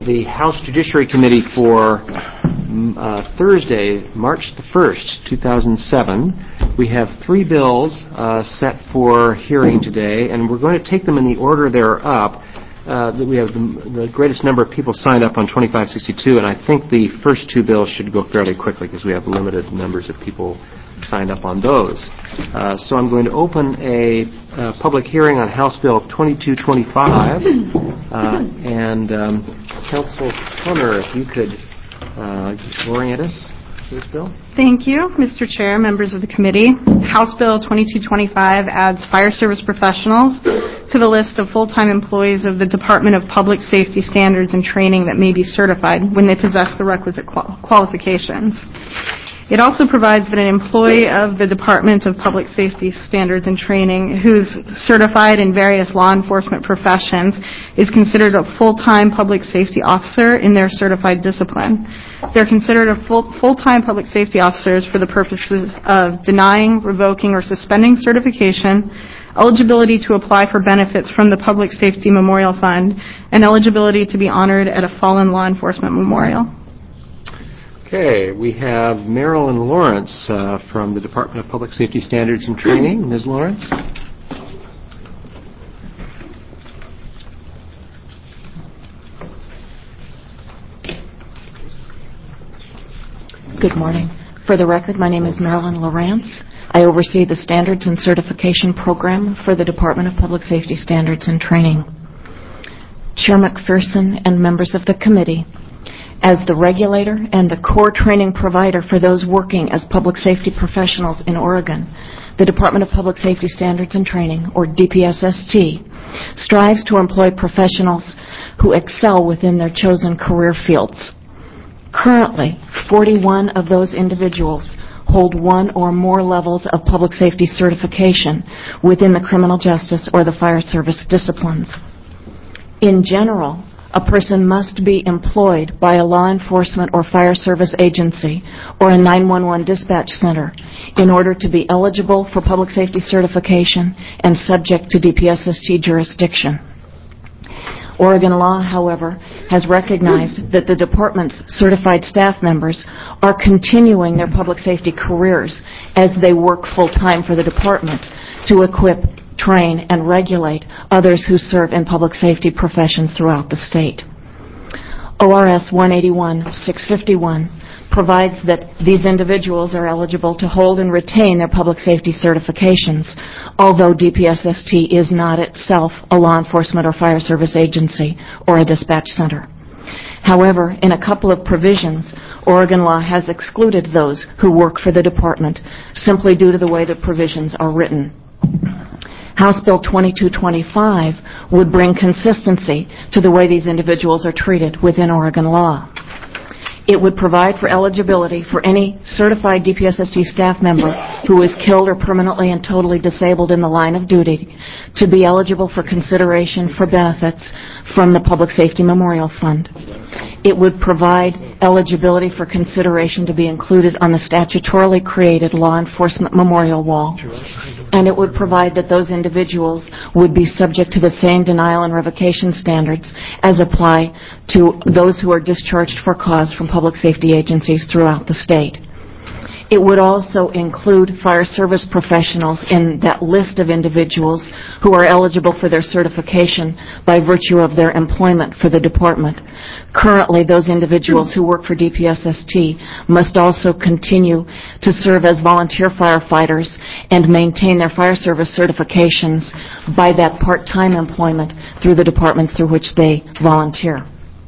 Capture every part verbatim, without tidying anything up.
The House Judiciary Committee for uh, Thursday, March the first, two thousand seven. We have three bills uh, set for hearing today, and we're going to take them in the order they're up. Uh, we have the, the greatest number of people signed up on twenty-five sixty-two, and I think the first two bills should go fairly quickly because we have limited numbers of people signed up on those. Uh, so I'm going to open a uh, public hearing on House Bill twenty-two twenty-five, uh, and um, Council Plummer, if you could uh, orient us to this bill. Thank you, Mister Chair, members of the committee. House Bill twenty-two twenty-five adds fire service professionals to the list of full-time employees of the Department of Public Safety Standards and Training that may be certified when they possess the requisite qual- qualifications. It also provides that an employee of the Department of Public Safety Standards and Training who's certified in various law enforcement professions is considered a full-time public safety officer in their certified discipline. They're considered a full, full-time public safety officers for the purposes of denying, revoking, or suspending certification, eligibility to apply for benefits from the Public Safety Memorial Fund, and eligibility to be honored at a fallen law enforcement memorial. Okay, we have Marilyn Lawrence uh, from the Department of Public Safety Standards and Training. Miz Lawrence. Good morning. For the record, my name is Marilyn Lawrence. I oversee the Standards and Certification Program for the Department of Public Safety Standards and Training. Chair McPherson and members of the committee, as the regulator and the core training provider for those working as public safety professionals in Oregon, the Department of Public Safety Standards and Training, or D P S S T, strives to employ professionals who excel within their chosen career fields. Currently, forty-one of those individuals hold one or more levels of public safety certification within the criminal justice or the fire service disciplines. In general, a person must be employed by a law enforcement or fire service agency or a nine one one dispatch center in order to be eligible for public safety certification and subject to D P S S T jurisdiction. Oregon law, however, has recognized that the department's certified staff members are continuing their public safety careers as they work full-time for the department to equip, train, and regulate others who serve in public safety professions throughout the state. O R S one eighty-one dash six fifty-one provides that these individuals are eligible to hold and retain their public safety certifications, although D P S S T is not itself a law enforcement or fire service agency or a dispatch center. However, in a couple of provisions, Oregon law has excluded those who work for the department simply due to the way the provisions are written. House Bill twenty-two twenty-five would bring consistency to the way these individuals are treated within Oregon law. It would provide for eligibility for any certified D P S S T staff member who is killed or permanently and totally disabled in the line of duty to be eligible for consideration for benefits from the Public Safety Memorial Fund. It would provide eligibility for consideration to be included on the statutorily created law enforcement memorial wall. And it would provide that those individuals would be subject to the same denial and revocation standards as apply to those who are discharged for cause from public safety agencies throughout the state. It would also include fire service professionals in that list of individuals who are eligible for their certification by virtue of their employment for the department. Currently, those individuals who work for D P S S T must also continue to serve as volunteer firefighters and maintain their fire service certifications by that part-time employment through the departments through which they volunteer.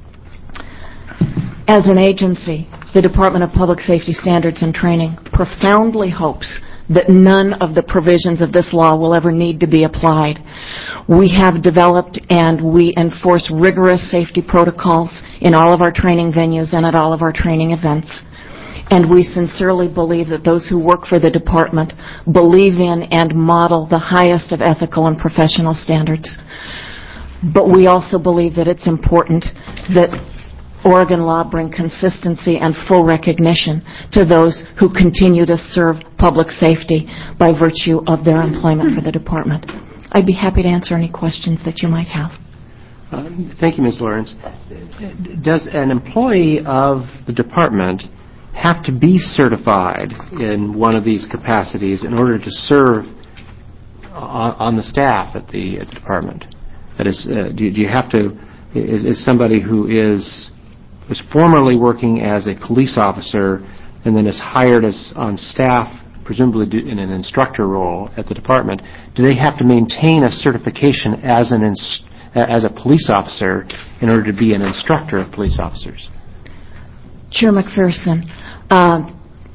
As an agency, the Department of Public Safety Standards and Training profoundly hopes that none of the provisions of this law will ever need to be applied. We have developed and we enforce rigorous safety protocols in all of our training venues and at all of our training events. And we sincerely believe that those who work for the department believe in and model the highest of ethical and professional standards. But we also believe that it's important that Oregon law bring consistency and full recognition to those who continue to serve public safety by virtue of their employment for the department. I'd be happy to answer any questions that you might have. Uh, Thank you, Miz Lawrence. Does an employee of the department have to be certified in one of these capacities in order to serve on, on the staff at the, at the department? That is, uh, do, do you have to, is, is somebody who is was formerly working as a police officer and then is hired as on staff, presumably do, in an instructor role at the department, do they have to maintain a certification as an ins, as a police officer in order to be an instructor of police officers? Chair McPherson, uh,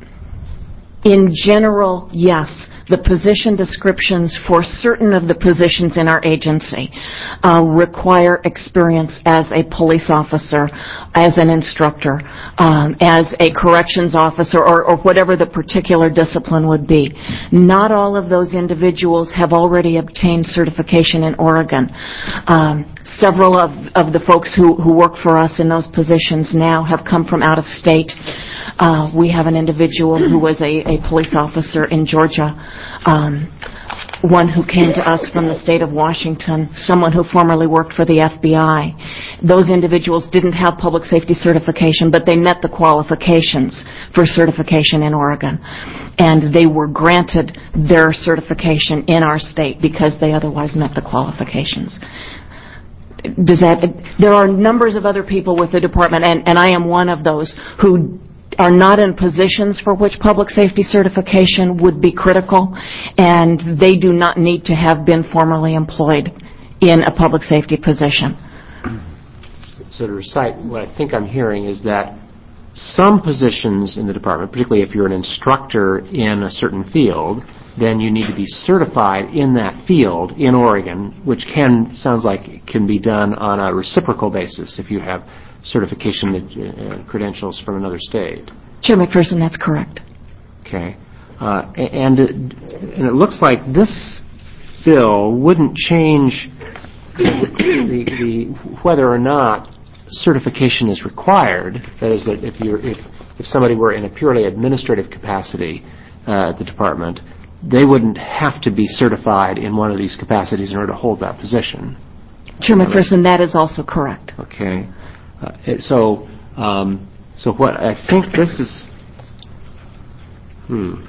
in general, yes. The position descriptions for certain of the positions in our agency uh, require experience as a police officer, as an instructor, um, as a corrections officer, or, or whatever the particular discipline would be. Not all of those individuals have already obtained certification in Oregon. Um, several of, of the folks who, who work for us in those positions now have come from out of state. Uh, we have an individual who was a, a police officer in Georgia, um, one who came to us from the state of Washington, someone who formerly worked for the F B I. Those individuals didn't have public safety certification, but they met the qualifications for certification in Oregon. And they were granted their certification in our state because they otherwise met the qualifications. Does that, there are numbers of other people with the department, and, and I am one of those, who are not in positions for which public safety certification would be critical, and they do not need to have been formally employed in a public safety position. So to recite, what I think I'm hearing is that some positions in the department, particularly if you're an instructor in a certain field, then you need to be certified in that field in Oregon, which can, sounds like, can be done on a reciprocal basis if you have certification uh, credentials from another state. Chair McPherson, that's correct. Okay. Uh, and, it, and it looks like this bill wouldn't change the, the, whether or not certification is required. That is, that if, you're, if, if somebody were in a purely administrative capacity uh, at the department, they wouldn't have to be certified in one of these capacities in order to hold that position. Chair McPherson, that is also correct. Okay. Uh, it, so, um, so what I think this is, hmm.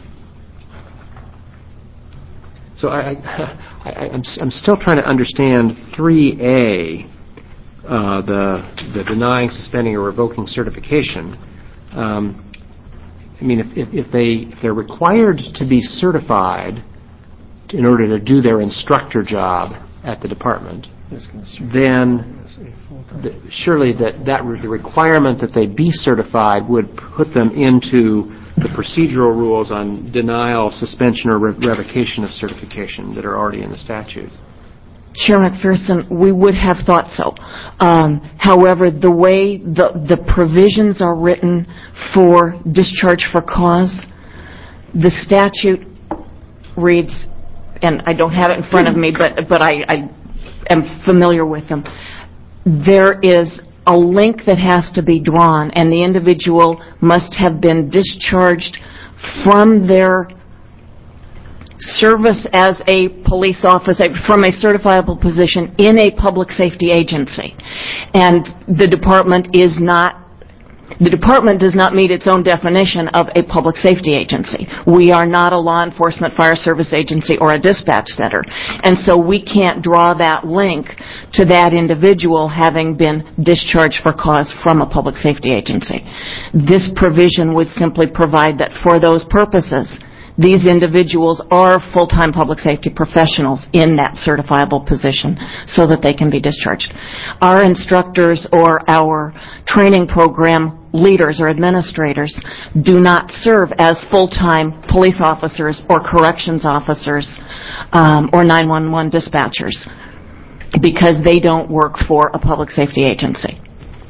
So I, I, I I'm, I'm still trying to understand three A, uh, the the denying, suspending, or revoking certification. Um, I mean, if, if, if they if they're required to be certified in order to do their instructor job at the department, then the, surely that, that re- the requirement that they be certified would put them into the procedural rules on denial, suspension, or re- revocation of certification that are already in the statute. Chair McPherson, we would have thought so. Um, however, the way the, the provisions are written for discharge for cause, the statute reads, and I don't have it in front of me, but, but I, I am familiar with them. There is a link that has to be drawn, and the individual must have been discharged from their service as a police officer, from a certifiable position in a public safety agency. And the department is not, the department does not meet its own definition of a public safety agency. We are not a law enforcement fire service agency or a dispatch center. And so we can't draw that link to that individual having been discharged for cause from a public safety agency. This provision would simply provide that for those purposes, these individuals are full-time public safety professionals in that certifiable position so that they can be discharged. Our instructors or our training program leaders or administrators do not serve as full-time police officers or corrections officers um, or nine one one dispatchers because they don't work for a public safety agency.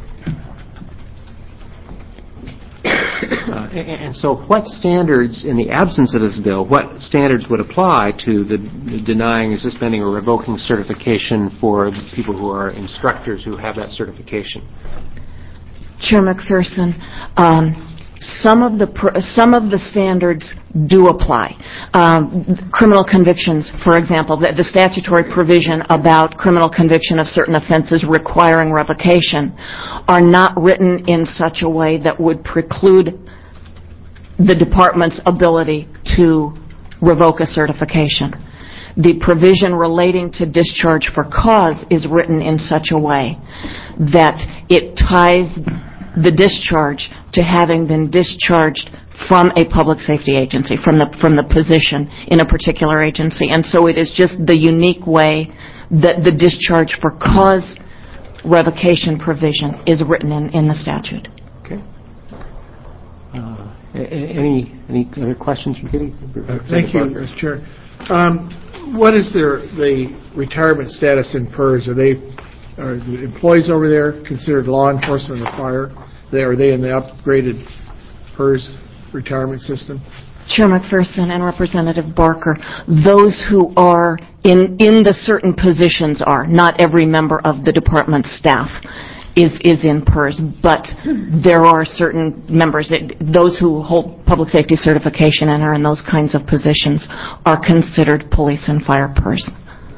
Uh, and, and so what standards, in the absence of this bill, what standards would apply to the, the denying, suspending, or revoking certification for people who are instructors who have that certification? Chair McPherson, um, some of the pr- some of the standards do apply. Um, criminal convictions, for example, the, the statutory provision about criminal conviction of certain offenses requiring revocation are not written in such a way that would preclude the department's ability to revoke a certification. The provision relating to discharge for cause is written in such a way that it ties the discharge to having been discharged from a public safety agency, from the from the position in a particular agency. And so it is just the unique way that the discharge for cause revocation provision is written in, in the statute. Okay. Uh, any any other questions from Kitty? Uh, thank you, Mister Chair. Um, what is their the retirement status in PERS? Are they are the employees over there considered law enforcement or fire? They, are they in the upgraded PERS retirement system? Chair McPherson and Representative Barker, those who are in in the certain positions are. Not every member of the department's staff is is in PERS, but there are certain members, it, those who hold public safety certification and are in those kinds of positions are considered police and fire PERS.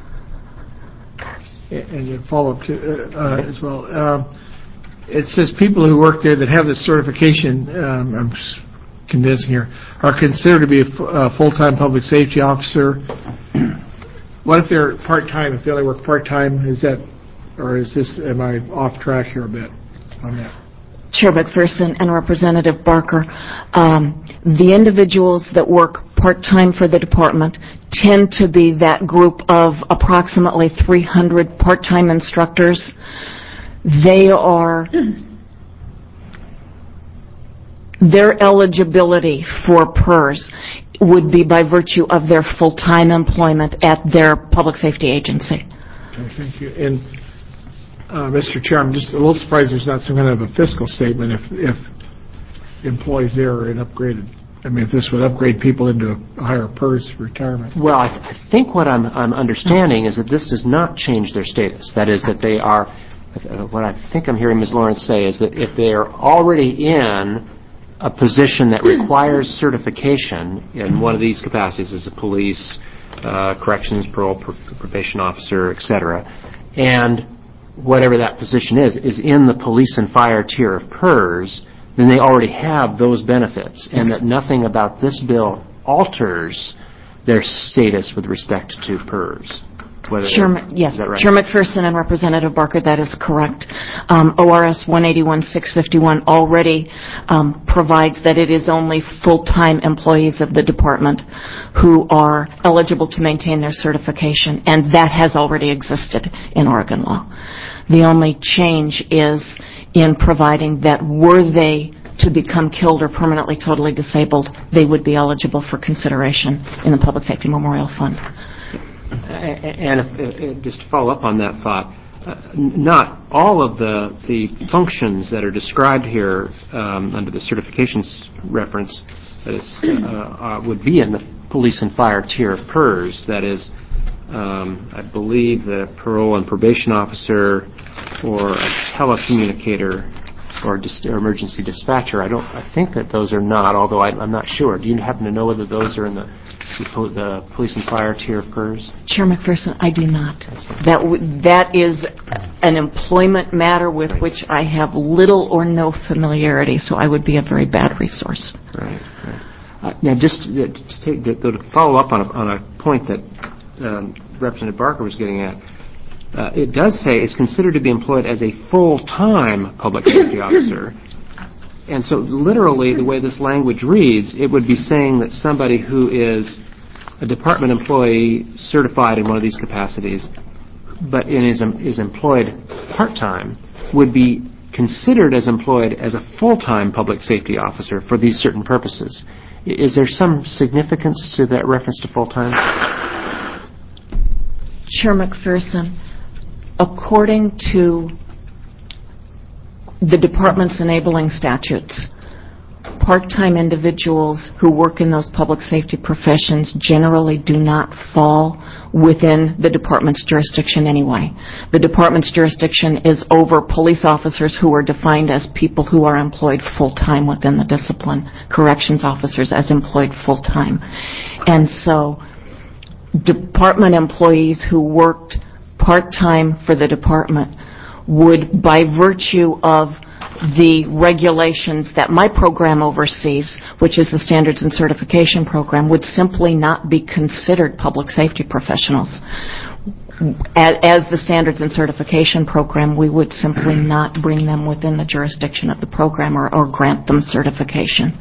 And a follow-up to, uh, uh, as well. Um, it says people who work there that have the certification, um, I'm just condensing here, are considered to be a, f- a full-time public safety officer. What if they're part-time? If they only work part-time, is that, or is this, am I off track here a bit on that? Chair McPherson and Representative Barker, um, the individuals that work part-time for the department tend to be that group of approximately three hundred part-time instructors. They are, their eligibility for PERS would be by virtue of their full-time employment at their public safety agency. Okay, thank you. And uh, Mister Chair, I'm just a little surprised there's not some kind of a fiscal statement if if employees there are in upgraded. I mean, if this would upgrade people into a higher PERS retirement. Well, I, th- I think what I'm, I'm understanding is that this does not change their status. That is, that they are, uh, what I think I'm hearing Miz Lawrence say is that if they are already in a position that requires certification in one of these capacities as a police, uh, corrections, parole, pr- probation officer, et cetera, and whatever that position is, is in the police and fire tier of PERS, then they already have those benefits, and that nothing about this bill alters their status with respect to PERS. Whether Chair, yes, is that right? Chair McPherson and Representative Barker, that is correct. Um, O R S one eighty-one six fifty-one already um, provides that it is only full-time employees of the department who are eligible to maintain their certification, and that has already existed in Oregon law. The only change is in providing that were they to become killed or permanently totally disabled, they would be eligible for consideration in the Public Safety Memorial Fund. And if, if, just to follow up on that thought, uh, not all of the the functions that are described here um, under the certifications reference that is, uh, uh, would be in the police and fire tier of PERS. That is, um, I believe the parole and probation officer or a telecommunicator or, dis- or emergency dispatcher. I don't. I think that those are not, although I, I'm not sure. Do you happen to know whether those are in the the police and fire tier of PERS? Chair McPherson, I do not. That w- that is an employment matter with Right. which I have little or no familiarity, so I would be a very bad resource. Right. right. Uh, now, just to, to, take, to, to follow up on a, on a point that um, Representative Barker was getting at, uh, it does say it's considered to be employed as a full-time public safety officer. And so literally, the way this language reads, it would be saying that somebody who is a department employee certified in one of these capacities, but in is, is employed part-time, would be considered as employed as a full-time public safety officer for these certain purposes. Is there some significance to that reference to full-time? Chair McPherson, according to the department's enabling statutes, part-time individuals who work in those public safety professions generally do not fall within the department's jurisdiction anyway. The department's jurisdiction is over police officers who are defined as people who are employed full-time within the discipline, corrections officers as employed full-time. And so department employees who worked part-time for the department would, by virtue of the regulations that my program oversees, which is the Standards and Certification Program, would simply not be considered public safety professionals. As the Standards and Certification Program, we would simply not bring them within the jurisdiction of the program or, or grant them certification.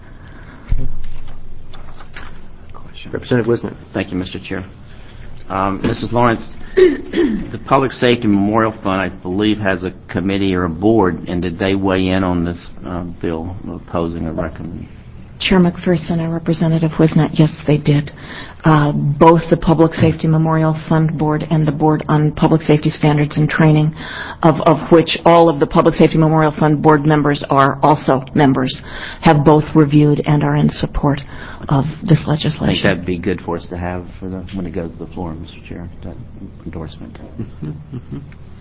Representative Wisner. Thank you, Mister Chair. Um, Missus Lawrence, the Public Safety Memorial Fund, I believe, has a committee or a board, and did they weigh in on this uh, bill, opposing or recommending? Chair McPherson and Representative Wisnett, yes, they did. Uh, both the Public Safety Memorial Fund Board and the Board on Public Safety Standards and Training, of, of which all of the Public Safety Memorial Fund Board members are also members, have both reviewed and are in support of this legislation. I think that'd be good for us to have for the, when it goes to the floor, Mister Chair, that endorsement. Mm-hmm, mm-hmm.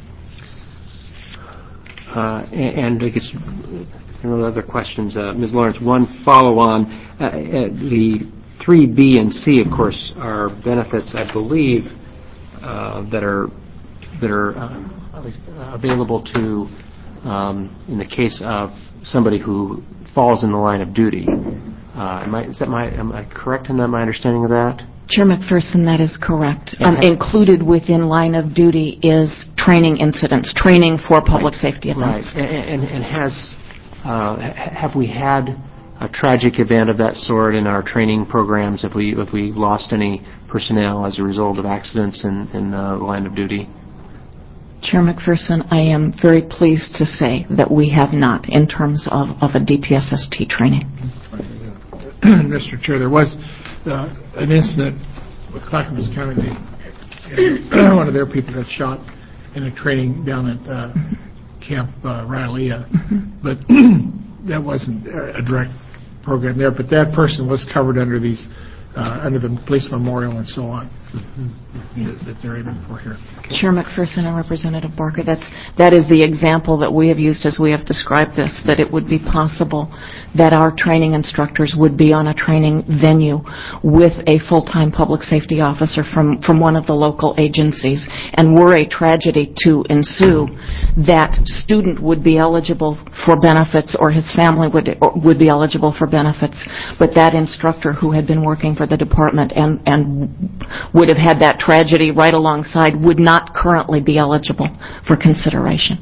Uh, and, and I guess some other questions, uh, Miz Lawrence. One follow-on: uh, uh, the three B and C, of course, are benefits, I believe, uh, that are that are uh, at least available to, um, in the case of somebody who falls in the line of duty. Uh, am I, is that my, am I correct in that, my understanding of that? Chair McPherson, that is correct. Um, included within line of duty is training incidents, training for public safety events. Right. And, and, and has, uh, have we had a tragic event of that sort in our training programs? Have we, have we lost any personnel as a result of accidents in, in the line of duty? Chair McPherson, I am very pleased to say that we have not in terms of, of a D P S S T training. Mister Chair, there was uh, an incident with Clackamas County. They, uh, one of their people got shot in a training down at uh, Camp uh, Rylea, but that wasn't a direct program there. But that person was covered under these, uh, under the police memorial and so on. Mm-hmm. That they're able for here. Okay. Chair McPherson and Representative Barker, that's that is the example that we have used as we have described this, that it would be possible that our training instructors would be on a training venue with a full-time public safety officer from, from one of the local agencies, and were a tragedy to ensue, that student would be eligible for benefits or his family would, or would be eligible for benefits, but that instructor who had been working for the department and, and would have had that tragedy right alongside would not currently be eligible for consideration.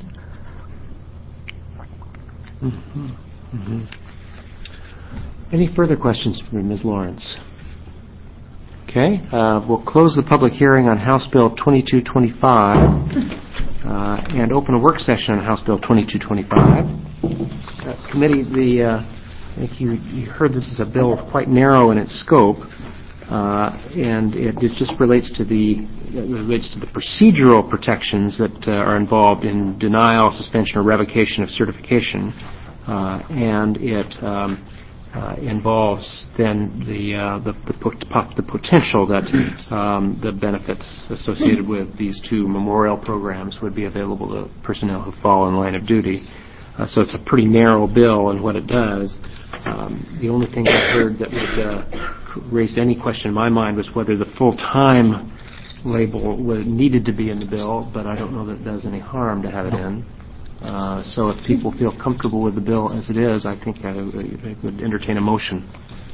Mm-hmm. Mm-hmm. Any further questions for Miz Lawrence? Okay, uh, we'll close the public hearing on House Bill twenty-two twenty-five uh, and open a work session on House Bill twenty-two twenty-five. Uh, committee, the uh, I think you, you heard this is a bill quite narrow in its scope. Uh, and it, it just relates to the it relates to the procedural protections that uh, are involved in denial, suspension, or revocation of certification, uh, and it um, uh, involves then the uh, the, the, pot- the potential that um, the benefits associated with these two memorial programs would be available to personnel who fall in line of duty. Uh, so it's a pretty narrow bill in what it does. Um, the only thing I heard that would uh, raised any question in my mind was whether the full-time label would, needed to be in the bill, but I don't know that it does any harm to have it in. Uh, so if people feel comfortable with the bill as it is, I think I, I would entertain a motion.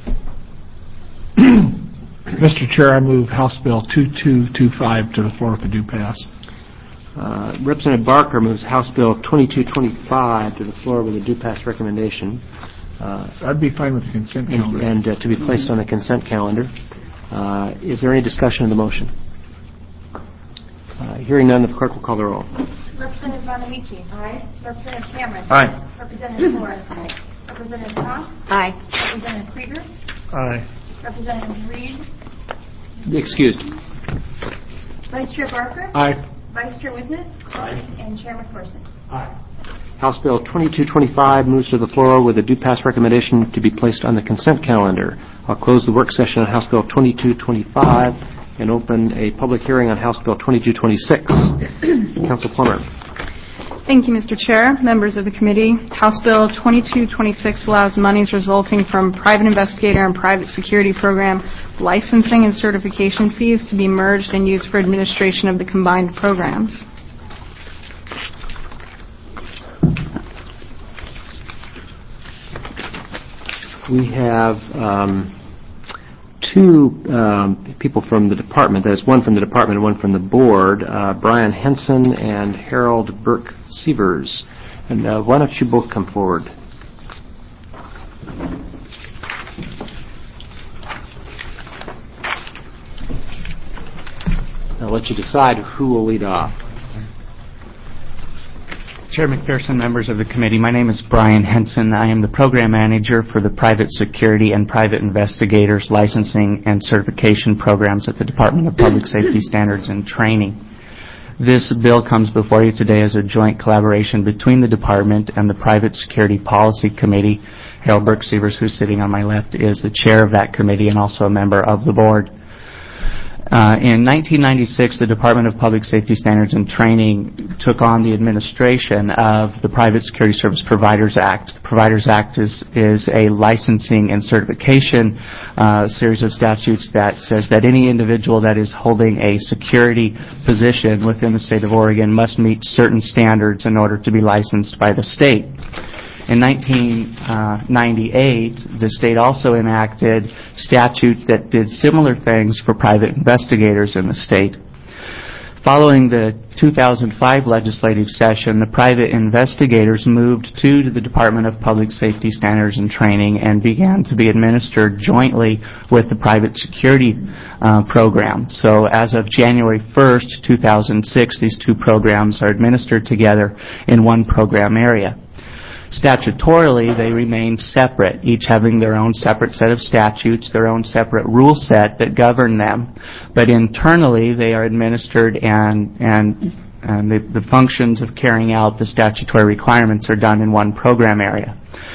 Mister Chair, I move House Bill twenty-two twenty-five to the floor with a due pass. Uh, Representative Barker moves House Bill twenty-two twenty-five to the floor with a due pass recommendation. Uh, I'd be fine with the consent calendar. And, and uh, to be placed on the consent calendar. Uh, is there any discussion of the motion? Uh, hearing none, the clerk will call the roll. Representative Bonamici. Aye. Representative Cameron. Aye. Representative Flores. Aye. Representative Tom. Aye. Representative Krieger. Aye. Representative Reed. Excused. Vice Chair Barker. Aye. Vice Chair Wisnett. Aye. And Chair McPherson. Aye. House Bill twenty-two twenty-five moves to the floor with a due pass recommendation to be placed on the consent calendar. I'll close the work session on House Bill twenty-two twenty-five and open a public hearing on House Bill twenty-two twenty-six. Council Plummer. Thank you, Mister Chair, members of the committee. House Bill twenty-two twenty-six allows monies resulting from private investigator and private security program licensing and certification fees to be merged and used for administration of the combined programs. We have um, two um, people from the department. That is, one from the department and one from the board, uh, Brian Henson and Harold Burke Sievers. And uh, why don't you both come forward? I'll let you decide who will lead off. Chair McPherson, members of the committee, my name is Brian Henson. I am the program manager for the private security and private investigators licensing and certification programs at the Department of Public Safety Standards and Training. This bill comes before you today as a joint collaboration between the department and the Private Security Policy Committee. Harold Burke Sievers, who's sitting on my left, is the chair of that committee and also a member of the board. Uh, in nineteen ninety-six, the Department of Public Safety Standards and Training took on the administration of the Private Security Service Providers Act. The Providers Act is, is a licensing and certification uh, series of statutes that says that any individual that is holding a security position within the state of Oregon must meet certain standards in order to be licensed by the state. In nineteen ninety-eight, the state also enacted statutes that did similar things for private investigators in the state. Following the two thousand five legislative session, the private investigators moved to the Department of Public Safety Standards and Training and began to be administered jointly with the private security uh, program. So as of January first, two thousand six, these two programs are administered together in one program area. Statutorily, they remain separate, each having their own separate set of statutes, their own separate rule set that govern them. But internally, they are administered and, and, and the, the functions of carrying out the statutory requirements are done in one program area.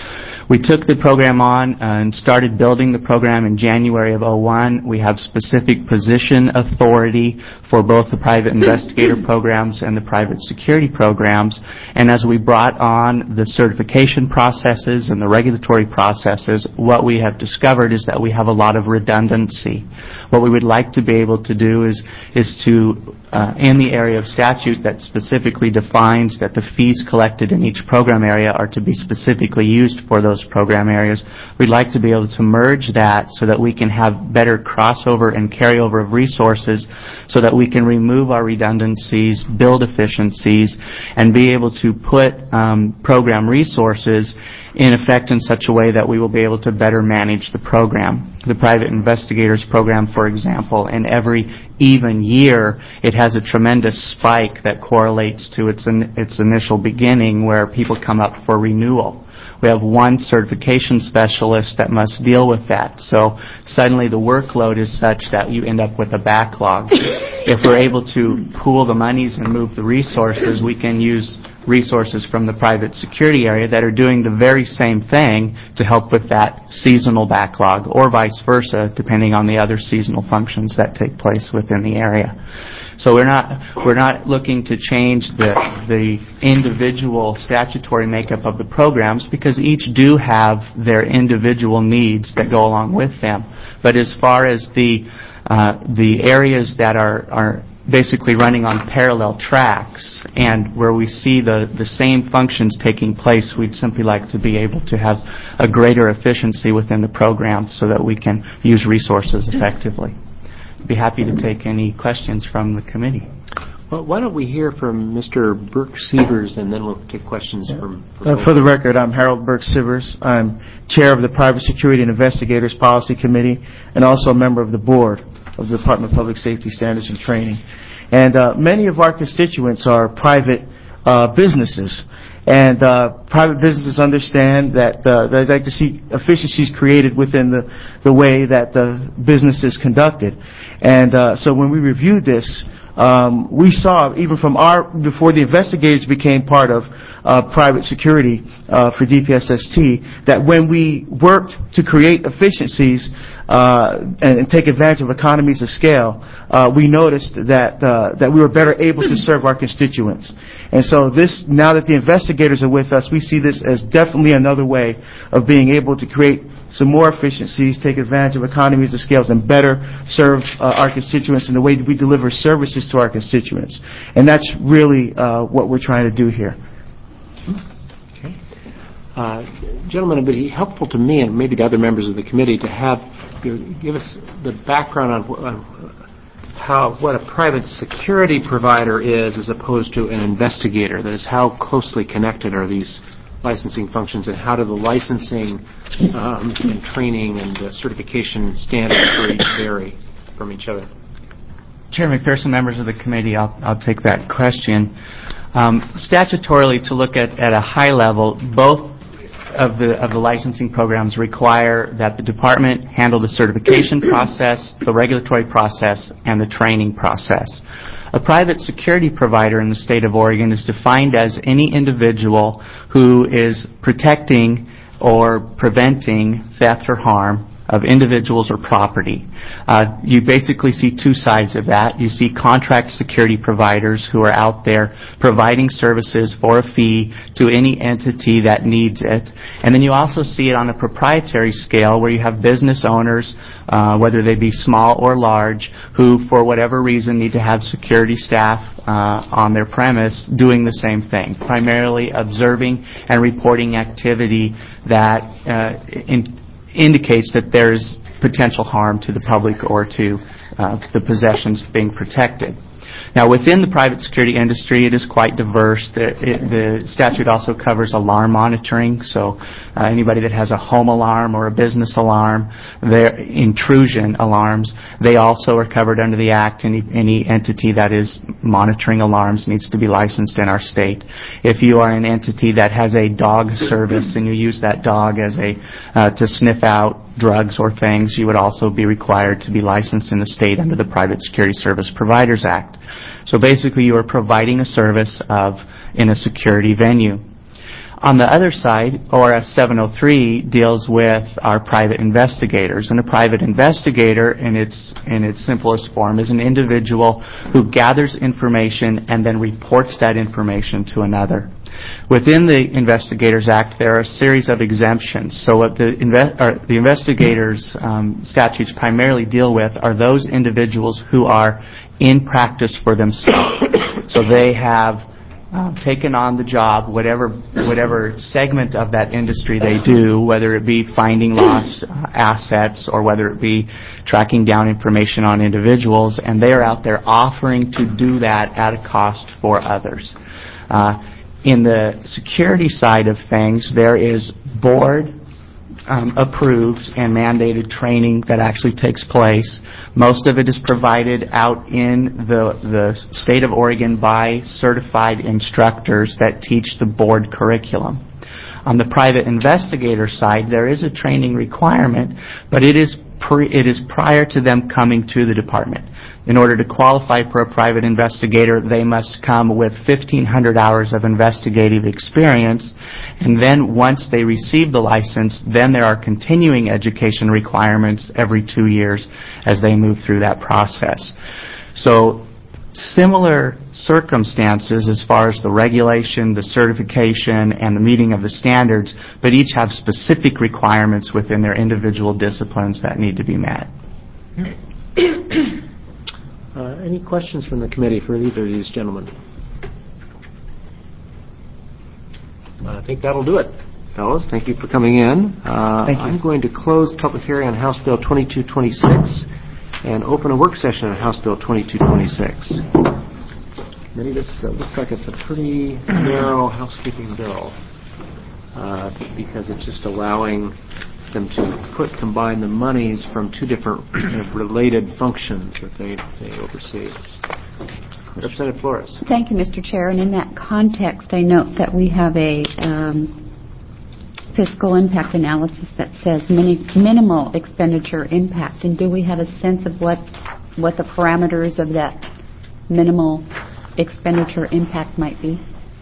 We took the program on and started building the program in January of oh one. We have specific position authority for both the private investigator programs and the private security programs. And as we brought on the certification processes and the regulatory processes, what we have discovered is that we have a lot of redundancy. What we would like to be able to do is, is to, uh, in the area of statute that specifically defines that the fees collected in each program area are to be specifically used for those program areas, we'd like to be able to merge that so that we can have better crossover and carryover of resources so that we can remove our redundancies, build efficiencies, and be able to put um, program resources in effect in such a way that we will be able to better manage the program. The private investigators program, for example, in every even year, it has a tremendous spike that correlates to its, in, its initial beginning where people come up for renewal. We have one certification specialist that must deal with that. So suddenly the workload is such that you end up with a backlog. If we're able to pool the monies and move the resources, we can use resources from the private security area that are doing the very same thing to help with that seasonal backlog, or vice versa, depending on the other seasonal functions that take place within the area. So we're not we're not looking to change the the individual statutory makeup of the programs because each do have their individual needs that go along with them. But as far as the uh, the areas that are are basically running on parallel tracks and where we see the, the same functions taking place, we'd simply like to be able to have a greater efficiency within the program so that we can use resources effectively. I'd be happy to take any questions from the committee. Well, why don't we hear from Mister Burke Sievers, and then we'll take questions yeah. from... from uh, for the record, I'm Harold Burke Sievers. I'm chair of the Private Security and Investigators Policy Committee and also a member of the board of the Department of Public Safety Standards and Training. And uh, many of our constituents are private uh, businesses. And uh, private businesses understand that uh, they'd like to see efficiencies created within the, the way that the business is conducted. And uh, so when we reviewed this, um, we saw, even from our, before the investigators became part of uh, private security uh, for D P S S T, that when we worked to create efficiencies uh, and, and take advantage of economies of scale, uh, we noticed that uh, that we were better able to serve our constituents. And so this, now that the investigators are with us, we see this as definitely another way of being able to create some more efficiencies, take advantage of economies of scales, and better serve uh, our constituents in the way that we deliver services to our constituents. And that's really uh, what we're trying to do here. Okay. Uh, gentlemen, it would be helpful to me and maybe to other members of the committee to have you know, give us the background on, wh- on how what a private security provider is as opposed to an investigator. That is, how closely connected are these licensing functions, and how do the licensing um, and training and uh, certification standards for each vary from each other? Chair McPherson, members of the committee, I'll, I'll take that question. Um, statutorily, to look at, at a high level, both of the of the licensing programs require that the department handle the certification process, the regulatory process, and the training process. A private security provider in the state of Oregon is defined as any individual who is protecting or preventing theft or harm of individuals or property. Uh, you basically see two sides of that. You see contract security providers who are out there providing services for a fee to any entity that needs it. And then you also see it on a proprietary scale where you have business owners, uh, whether they be small or large, who for whatever reason need to have security staff uh, on their premise doing the same thing, primarily observing and reporting activity that uh, in indicates that there's potential harm to the public or to uh, the possessions being protected. Now, within the private security industry, it is quite diverse. The, it, the statute also covers alarm monitoring, so uh, anybody that has a home alarm or a business alarm, their intrusion alarms, they also are covered under the Act. Any, any entity that is monitoring alarms needs to be licensed in our state. If you are an entity that has a dog service and you use that dog as a uh, to sniff out drugs or things, you would also be required to be licensed in the state under the Private Security Service Providers Act. So basically you are providing a service of in a security venue. On the other side, O R S seven oh three deals with our private investigators, and a private investigator in its in its simplest form is an individual who gathers information and then reports that information to another. Within the Investigators Act, there are a series of exemptions. So what the, inve- or the investigators um, statutes primarily deal with are those individuals who are in practice for themselves. So they have uh, taken on the job, whatever whatever segment of that industry they do, whether it be finding lost uh, assets or whether it be tracking down information on individuals, and they are out there offering to do that at a cost for others. Uh, In the security side of things, there is board um, approved and mandated training that actually takes place. Most of it is provided out in the, the state of Oregon by certified instructors that teach the board curriculum. On the private investigator side, there is a training requirement, but it is pre, it is prior to them coming to the department. In order to qualify for a private investigator, they must come with fifteen hundred hours of investigative experience, and then once they receive the license, then there are continuing education requirements every two years as they move through that process. So similar circumstances as far as the regulation, the certification, and the meeting of the standards, but each have specific requirements within their individual disciplines that need to be met. Uh, any questions from the committee for either of these gentlemen? I think that'll do it, fellas. Thank you for coming in. Uh, Thank you. I'm going to close public hearing on House Bill twenty-two twenty-six and open a work session on House Bill twenty-two twenty-six. Maybe this uh, looks like it's a pretty narrow housekeeping bill uh, because it's just allowing them to put combine the monies from two different kind of related functions that they, they oversee. Representative Flores. Thank you, Mister Chair. And in that context, I note that we have a um, fiscal impact analysis that says mini- minimal expenditure impact. And do we have a sense of what what the parameters of that minimal expenditure impact might be?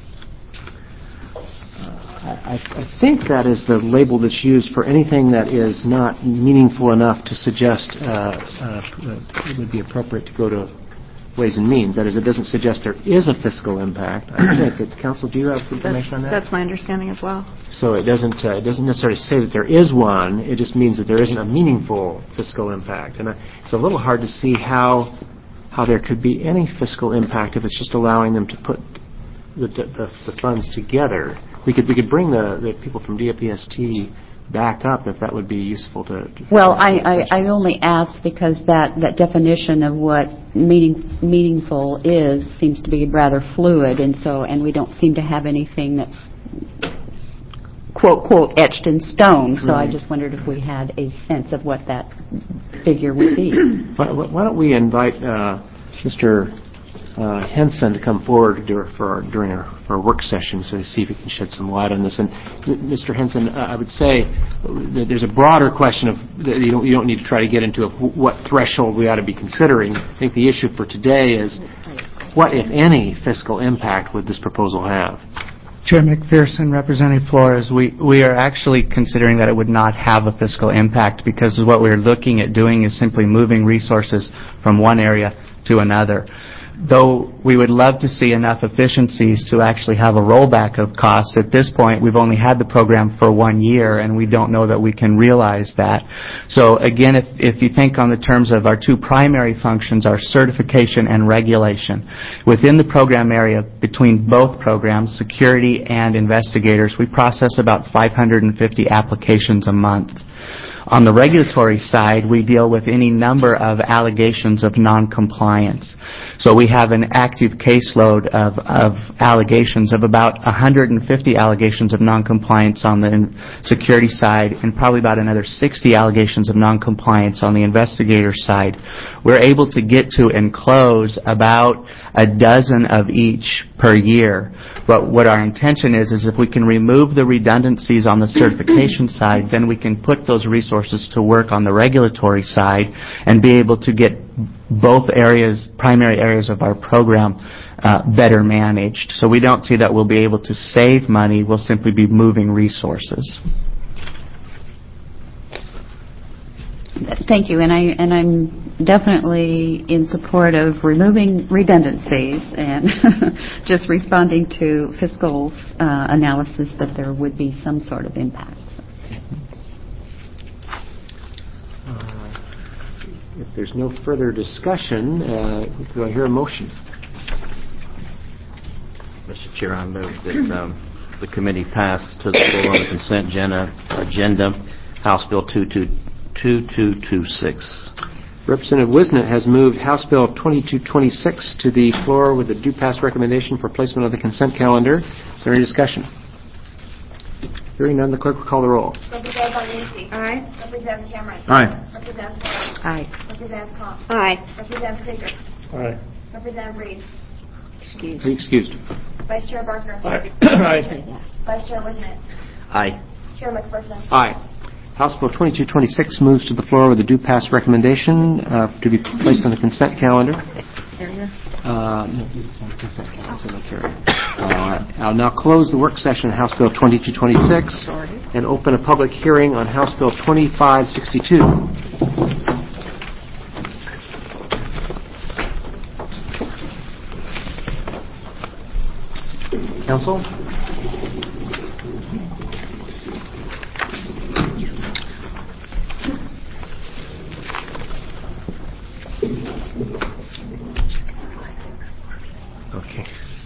I, I think that is the label that's used for anything that is not meaningful enough to suggest uh, uh, it would be appropriate to go to Ways and Means. That is, it doesn't suggest there is a fiscal impact. I think it's Council. Do you have information on that? That's my understanding as well. So it doesn't uh, it doesn't necessarily say that there is one. It just means that there isn't a meaningful fiscal impact, and uh, it's a little hard to see how how there could be any fiscal impact if it's just allowing them to put the the, the funds together. We could we could bring the, the people from D P S T back up if that would be useful to. to well, I, I, I only ask because that, that definition of what meaning, meaningful is seems to be rather fluid, and so and we don't seem to have anything that's quote quote etched in stone. So right. I just wondered if we had a sense of what that figure would be. why, why don't we invite uh, Mister Uh, Henson to come forward dur- for our, during our, for our work session, so to see if he can shed some light on this. And m- Mister Henson, uh, I would say that there's a broader question of that you don't you don't need to try to get into of w- what threshold we ought to be considering. I think the issue for today is what, if any, fiscal impact would this proposal have? Chair McPherson, Representative Flores, we, we are actually considering that it would not have a fiscal impact because what we're looking at doing is simply moving resources from one area to another. Though we would love to see enough efficiencies to actually have a rollback of costs, at this point we've only had the program for one year and we don't know that we can realize that. So again, if, if you think on the terms of our two primary functions are certification and regulation, within the program area between both programs, security and investigators, we process about five hundred fifty applications a month. On the regulatory side, we deal with any number of allegations of noncompliance. So we have an active caseload of, of allegations of about one hundred fifty allegations of noncompliance on the security side and probably about another sixty allegations of noncompliance on the investigator side. We're able to get to and close about a dozen of each per year. But what our intention is, is if we can remove the redundancies on the certification side, then we can put those resources to work on the regulatory side and be able to get both areas, primary areas of our program, uh, better managed. So we don't see that we'll be able to save money. We'll simply be moving resources. Thank you, and I and I'm definitely in support of removing redundancies and just responding to fiscal uh, analysis that there would be some sort of impact. Uh, if there's no further discussion, uh, do I hear a motion? Mister Chair, I move that um, the committee pass to the floor on the consent agenda, agenda House Bill two two two two two six. Representative Wisnett has moved House Bill twenty-two twenty-six to the floor with a due pass recommendation for placement on the consent calendar. Is there any discussion? Hearing none, the clerk will call the roll. Representative Bonamici. Aye. Representative Cameron. Aye. Representative Flores. Aye. Representative Cox. Aye. Representative Krieger. Aye. Representative Reed. Excuse. Be excused. Vice Chair Barker. Aye. Aye. Vice Chair Wisnett. Aye. Chair McPherson. Aye. House Bill twenty-two twenty-six moves to the floor with a due pass recommendation uh, to be placed on the consent calendar. Uh, no, it's on the consent calendar, so no carry. Uh, I'll now close the work session on House Bill twenty-two twenty-six and open a public hearing on House Bill twenty-five sixty-two. Council? Okay.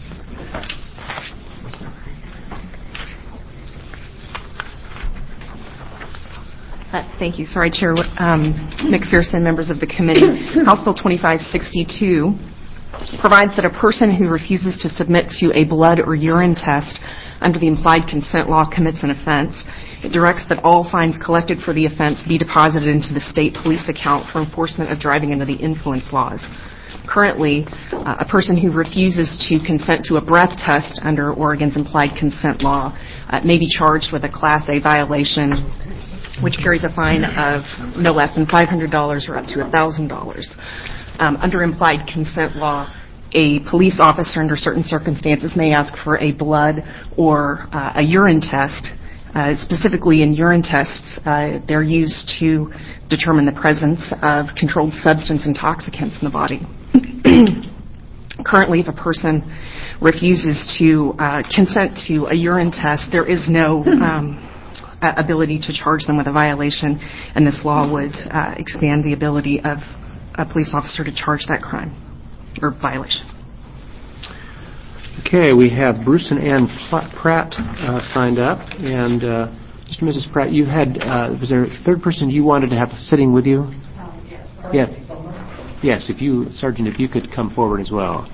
Uh, Thank you. Sorry, Chair um, McPherson, members of the committee. House Bill twenty-five sixty-two provides that a person who refuses to submit to a blood or urine test under the implied consent law commits an offense. It directs that all fines collected for the offense be deposited into the state police account for enforcement of driving under the influence laws. Currently, uh, a person who refuses to consent to a breath test under Oregon's implied consent law uh, may be charged with a Class A violation, which carries a fine of no less than five hundred dollars or up to one thousand dollars. Um, under implied consent law, a police officer, under certain circumstances, may ask for a blood or uh, a urine test. Uh, specifically in urine tests, uh, they're used to determine the presence of controlled substance intoxicants in the body. Currently, if a person refuses to uh, consent to a urine test, there is no um, ability to charge them with a violation, and this law would uh, expand the ability of a police officer to charge that crime or violation. Okay, we have Bruce and Ann Pl- Pratt uh, signed up, and uh, Mister and Missus Pratt, you had, uh, was there a third person you wanted to have sitting with you? Um, yes. Yeah. Yes, if you, Sergeant, if you could come forward as well.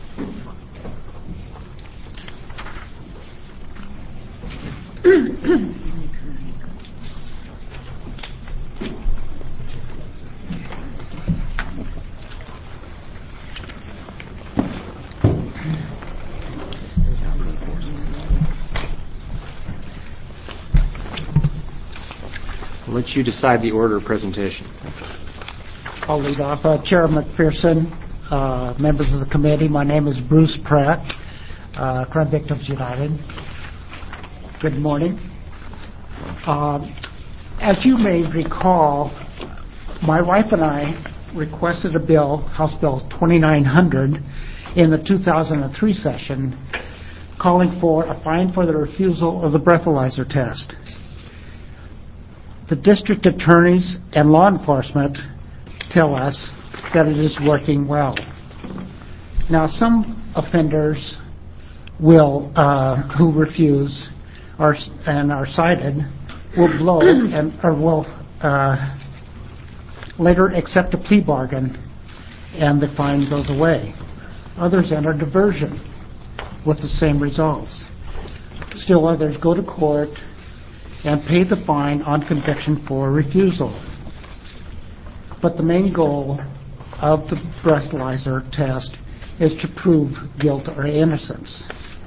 I'll let you decide the order of presentation. I'll lead off. Uh, Chair McPherson, uh, members of the committee, my name is Bruce Pratt, uh, Crime Victims United. Good morning. Um, as you may recall, my wife and I requested a bill, House Bill twenty-nine hundred, in the two thousand three session, calling for a fine for the refusal of the breathalyzer test. The district attorneys and law enforcement tell us that it is working well. Now, some offenders will, uh, who refuse are, and are cited, will blow and or will uh, later accept a plea bargain, and the fine goes away. Others enter diversion with the same results. Still others go to court and pay the fine on conviction for refusal. But the main goal of the breathalyzer test is to prove guilt or innocence.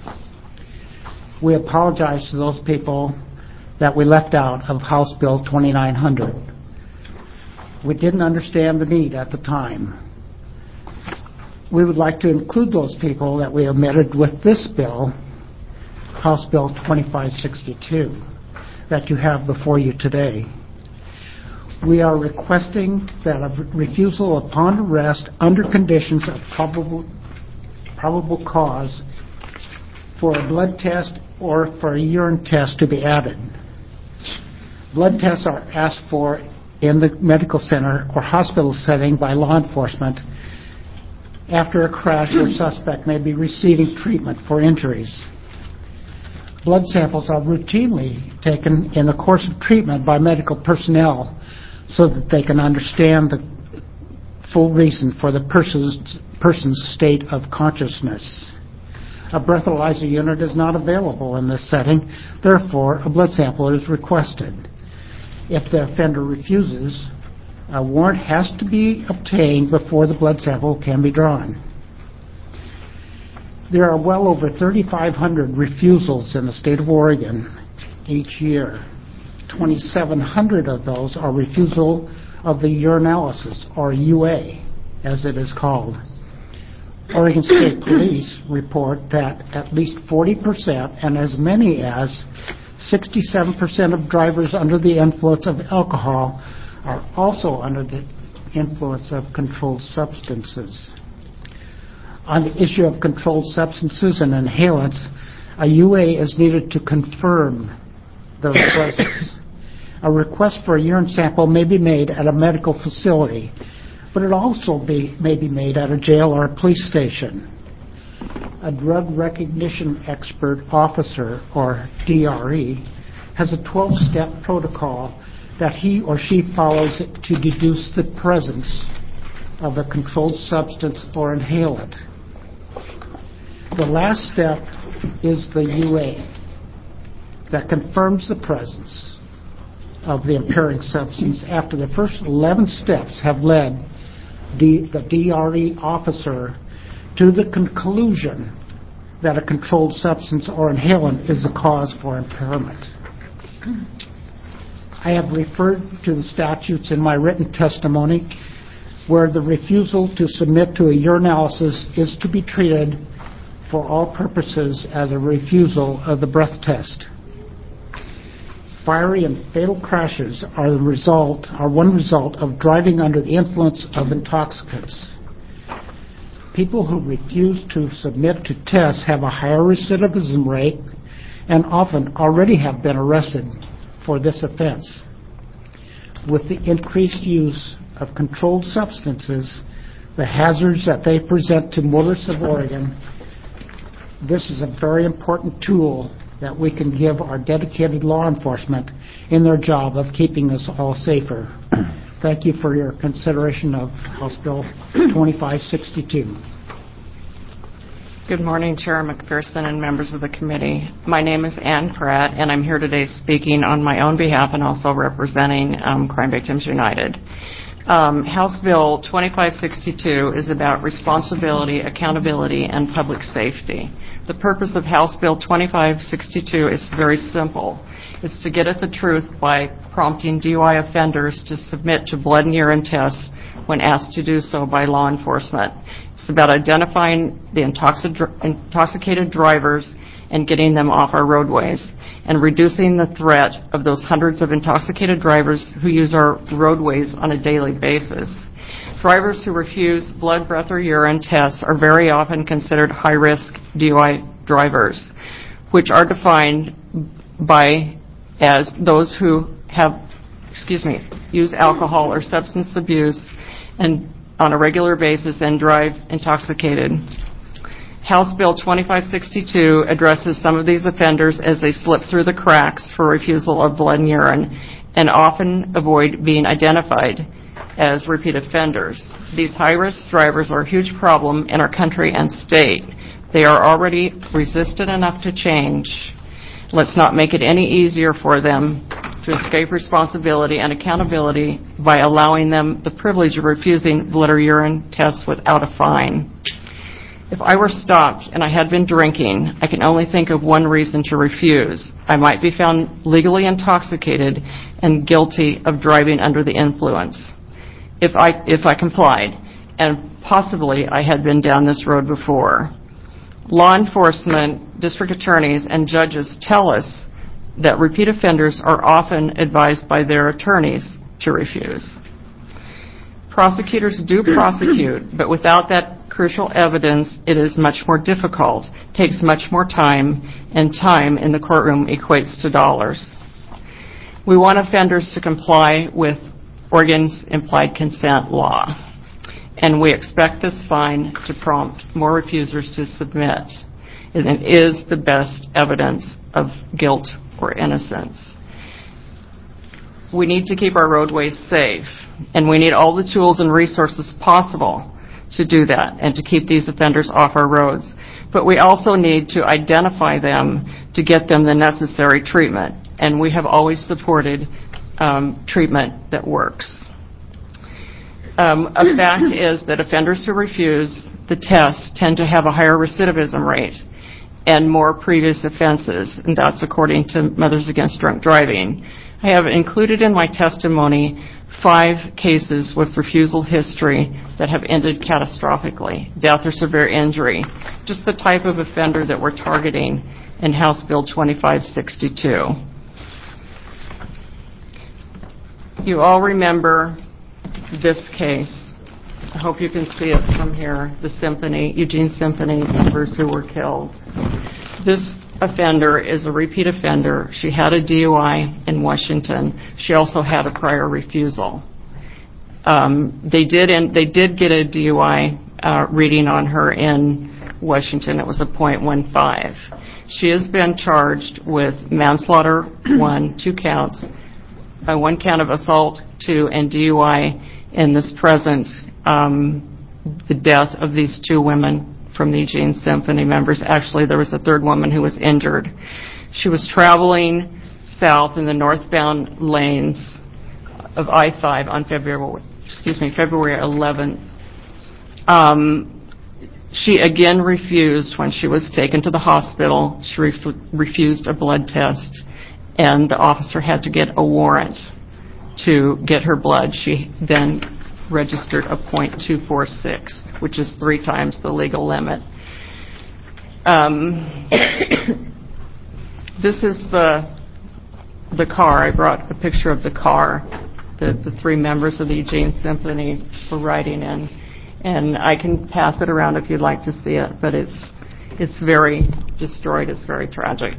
We apologize to those people that we left out of House Bill twenty-nine hundred. We didn't understand the need at the time. We would like to include those people that we omitted with this bill, House Bill twenty-five sixty-two, that you have before you today. We are requesting that a refusal upon arrest under conditions of probable probable cause for a blood test or for a urine test to be added. Blood tests are asked for in the medical center or hospital setting by law enforcement after a crash where suspect may be receiving treatment for injuries. Blood samples are routinely taken in the course of treatment by medical personnel so that they can understand the full reason for the person's, person's state of consciousness. A breathalyzer unit is not available in this setting, therefore a blood sample is requested. If the offender refuses, a warrant has to be obtained before the blood sample can be drawn. There are well over thirty-five hundred refusals in the state of Oregon each year. twenty-seven hundred of those are refusal of the urinalysis, or U A, as it is called. Oregon State Police report that at least forty percent and as many as sixty-seven percent of drivers under the influence of alcohol are also under the influence of controlled substances. On the issue of controlled substances and inhalants, a U A is needed to confirm those presence. A request for a urine sample may be made at a medical facility, but it also be, may be made at a jail or a police station. A drug recognition expert officer, or D R E, has a twelve-step protocol that he or she follows to deduce the presence of a controlled substance or inhalant. The last step is the U A that confirms the presence of the impairing substance after the first eleven steps have led the, the D R E officer to the conclusion that a controlled substance or inhalant is the cause for impairment. I have referred to the statutes in my written testimony. where the refusal to submit to a urinalysis is to be treated for all purposes as a refusal of the breath test. Fiery and fatal crashes are the result, are one result of driving under the influence of intoxicants. People who refuse to submit to tests have a higher recidivism rate and often already have been arrested for this offense. With the increased use of controlled substances, the hazards that they present to motorists of Oregon, this is a very important tool that we can give our dedicated law enforcement in their job of keeping us all safer. Thank you for your consideration of House Bill twenty-five sixty-two. Good morning, Chair McPherson and members of the committee. My name is Ann Pratt, and I'm here today speaking on my own behalf and also representing um, Crime Victims United. Um, House Bill twenty-five sixty-two is about responsibility, accountability, and public safety. The purpose of House Bill twenty-five sixty-two is very simple. It's to get at the truth by prompting D U I offenders to submit to blood and urine tests when asked to do so by law enforcement. It's about identifying the intoxic- intoxicated drivers and getting them off our roadways, and reducing the threat of those hundreds of intoxicated drivers who use our roadways on a daily basis. Drivers who refuse blood, breath, or urine tests are very often considered high-risk D U I drivers, which are defined by as those who have, excuse me, use alcohol or substance abuse and on a regular basis and drive intoxicated. House Bill twenty-five sixty-two addresses some of these offenders as they slip through the cracks for refusal of blood and urine and often avoid being identified as repeat offenders. These high-risk drivers are a huge problem in our country and state. They are already resistant enough to change. Let's not make it any easier for them to escape responsibility and accountability by allowing them the privilege of refusing blood or urine tests without a fine. If I were stopped and I had been drinking, I can only think of one reason to refuse. I might be found legally intoxicated and guilty of driving under the influence. If I, if I complied, and possibly I had been down this road before. Law enforcement, district attorneys, and judges tell us that repeat offenders are often advised by their attorneys to refuse. Prosecutors do prosecute, but without that crucial evidence, it is much more difficult, takes much more time, and time in the courtroom equates to dollars. We want offenders to comply with Oregon's implied consent law, and we expect this fine to prompt more refusers to submit. And it is the best evidence of guilt or innocence. We need to keep our roadways safe, and we need all the tools and resources possible to do that and to keep these offenders off our roads. But we also need to identify them to get them the necessary treatment, and we have always supported um, treatment that works. Um, a fact is that offenders who refuse the tests tend to have a higher recidivism rate and more previous offenses, and that's according to Mothers Against Drunk Driving. I have included in my testimony five cases with refusal history that have ended catastrophically, death or severe injury, just the type of offender that we're targeting in House Bill twenty-five sixty-two. You all remember this case. I hope you can see it from here, the Symphony, Eugene Symphony members who were killed. This offender is a repeat offender. She had a D U I in Washington. She also had a prior refusal. Um, they did in, they did get a D U I uh, reading on her in Washington. It was a point one five. She has been charged with manslaughter, one, two counts, uh, one count of assault, two, and D U I in this present, um, the death of these two women from the Eugene Symphony members. Actually, there was a third woman who was injured. She was traveling south in the northbound lanes of I five on February, excuse me, February eleventh. Um, she again refused when she was taken to the hospital. She ref- refused a blood test, and the officer had to get a warrant to get her blood. She then registered of point two four six, which is three times the legal limit. Um, this is the the car. I brought a picture of the car that the three members of the Eugene Symphony were riding in, and I can pass it around if you'd like to see it, but it's it's very destroyed. It's very tragic.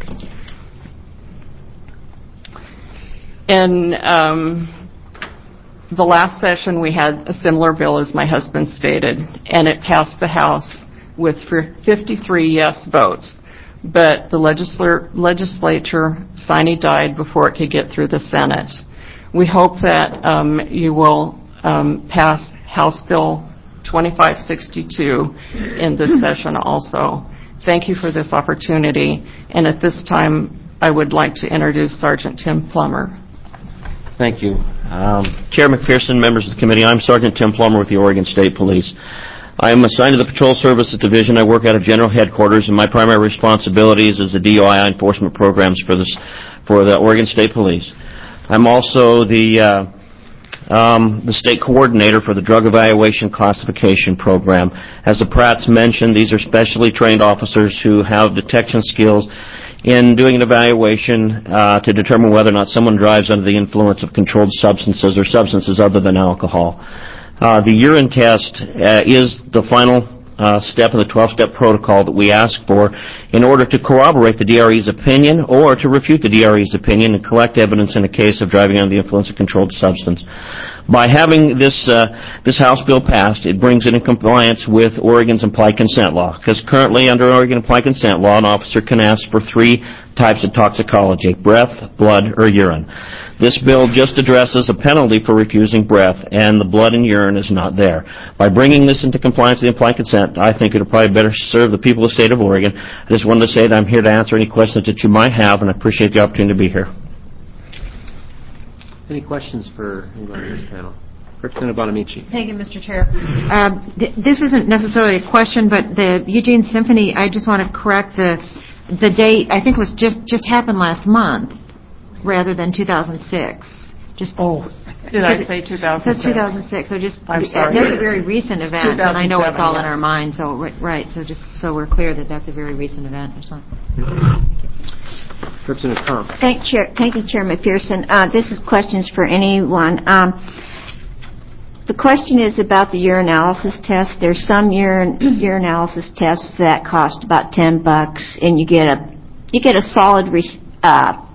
In um, the last session, we had a similar bill as my husband stated, and it passed the House with fifty-three yes votes. But the legisl- legislature sine died before it could get through the Senate. We hope that um, you will um, pass House Bill twenty-five sixty-two in this session also. Thank you for this opportunity. And at this time, I would like to introduce Sergeant Tim Plummer. Thank you. Um, Chair McPherson, members of the committee, I'm Sergeant Tim Plummer with the Oregon State Police. I am assigned to the Patrol Services Division. I work out of General Headquarters, and my primary responsibilities is the D O I enforcement programs for this, for the Oregon State Police. I'm also the uh, um, the state coordinator for the Drug Evaluation Classification Program. As the Pratts mentioned, these are specially trained officers who have detection skills in doing an evaluation uh, to determine whether or not someone drives under the influence of controlled substances or substances other than alcohol. Uh, the urine test uh, is the final uh, step in the twelve-step protocol that we ask for in order to corroborate the D R E's opinion or to refute the D R E's opinion and collect evidence in a case of driving under the influence of controlled substance. By having this uh, this House bill passed, it brings it in compliance with Oregon's implied consent law, because currently under Oregon implied consent law, an officer can ask for three types of toxicology: breath, blood, or urine. This bill just addresses a penalty for refusing breath, and the blood and urine is not there. By bringing this into compliance with the implied consent, I think it will probably better serve the people of the state of Oregon. I just wanted to say that I'm here to answer any questions that you might have, and I appreciate the opportunity to be here. Any questions for anybody on this panel? Representative Bonamici. Thank you, Mister Chair. Uh, th- this isn't necessarily a question, but the Eugene Symphony, I just want to correct the the date. I think it was just just happened last month, rather than two thousand six. Just oh, did I say two thousand six? It says two thousand six. So just I'm sorry. That's a very recent event, and I know it's all yes. in our minds. So right. So just so we're clear that that's a very recent event or something. Thank you. Representative Comp. Thank, Chair, thank you, Chair McPherson. Uh, this is questions for anyone. Um, the question is about the urinalysis test. There's some urine urinalysis tests that cost about ten bucks, and you get a you get a solid. Res, uh,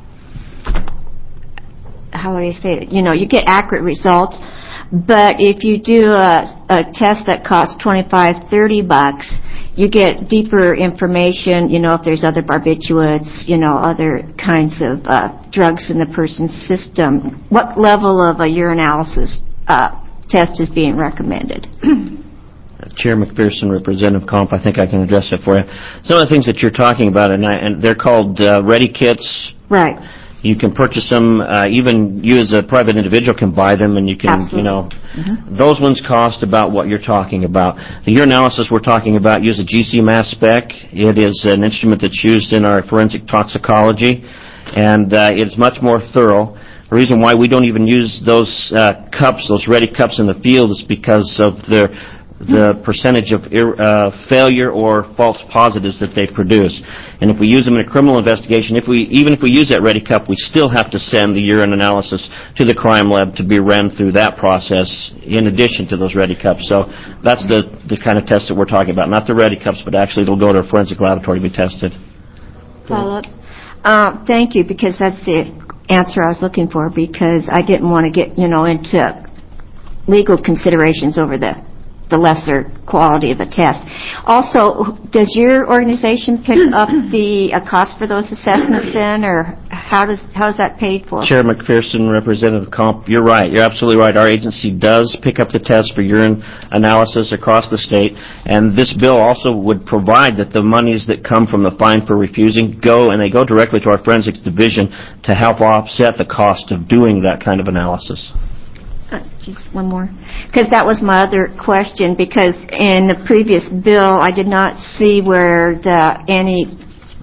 how would I say it? You know, you get accurate results. But if you do a, a test that costs twenty-five, thirty bucks, you get deeper information, you know, if there's other barbiturates, you know, other kinds of uh, drugs in the person's system. What level of a urinalysis uh, test is being recommended? Chair McPherson, Representative Comp, I think I can address it for you. Some of the things that you're talking about, and, I, and they're called uh, ready kits. Right. You can purchase them, uh, even you as a private individual can buy them, and you can, Absolutely. you know, mm-hmm. those ones cost about what you're talking about. The urinalysis we're talking about uses a G C mass spec. It is an instrument that's used in our forensic toxicology, and uh, it's much more thorough. The reason why we don't even use those uh, cups, those ready cups in the field, is because of their the percentage of uh, failure or false positives that they produce. And if we use them in a criminal investigation, if we even if we use that ready cup, we still have to send the urine analysis to the crime lab to be ran through that process in addition to those ready cups. So that's the, the kind of test that we're talking about. Not the ready cups, but actually it'll go to a forensic laboratory to be tested. Follow up. Uh, thank you, because that's the answer I was looking for, because I didn't want to get, you know, into legal considerations over the the lesser quality of a test. Also, does your organization pick up the uh, cost for those assessments then, or how does how is that paid for? Chair McPherson, Representative Comp, you're right. You're absolutely right. Our agency does pick up the test for urine analysis across the state, and this bill also would provide that the monies that come from the fine for refusing go, and they go directly to our forensics division to help offset the cost of doing that kind of analysis. Uh, just one more, because that was my other question, because in the previous bill I did not see where the any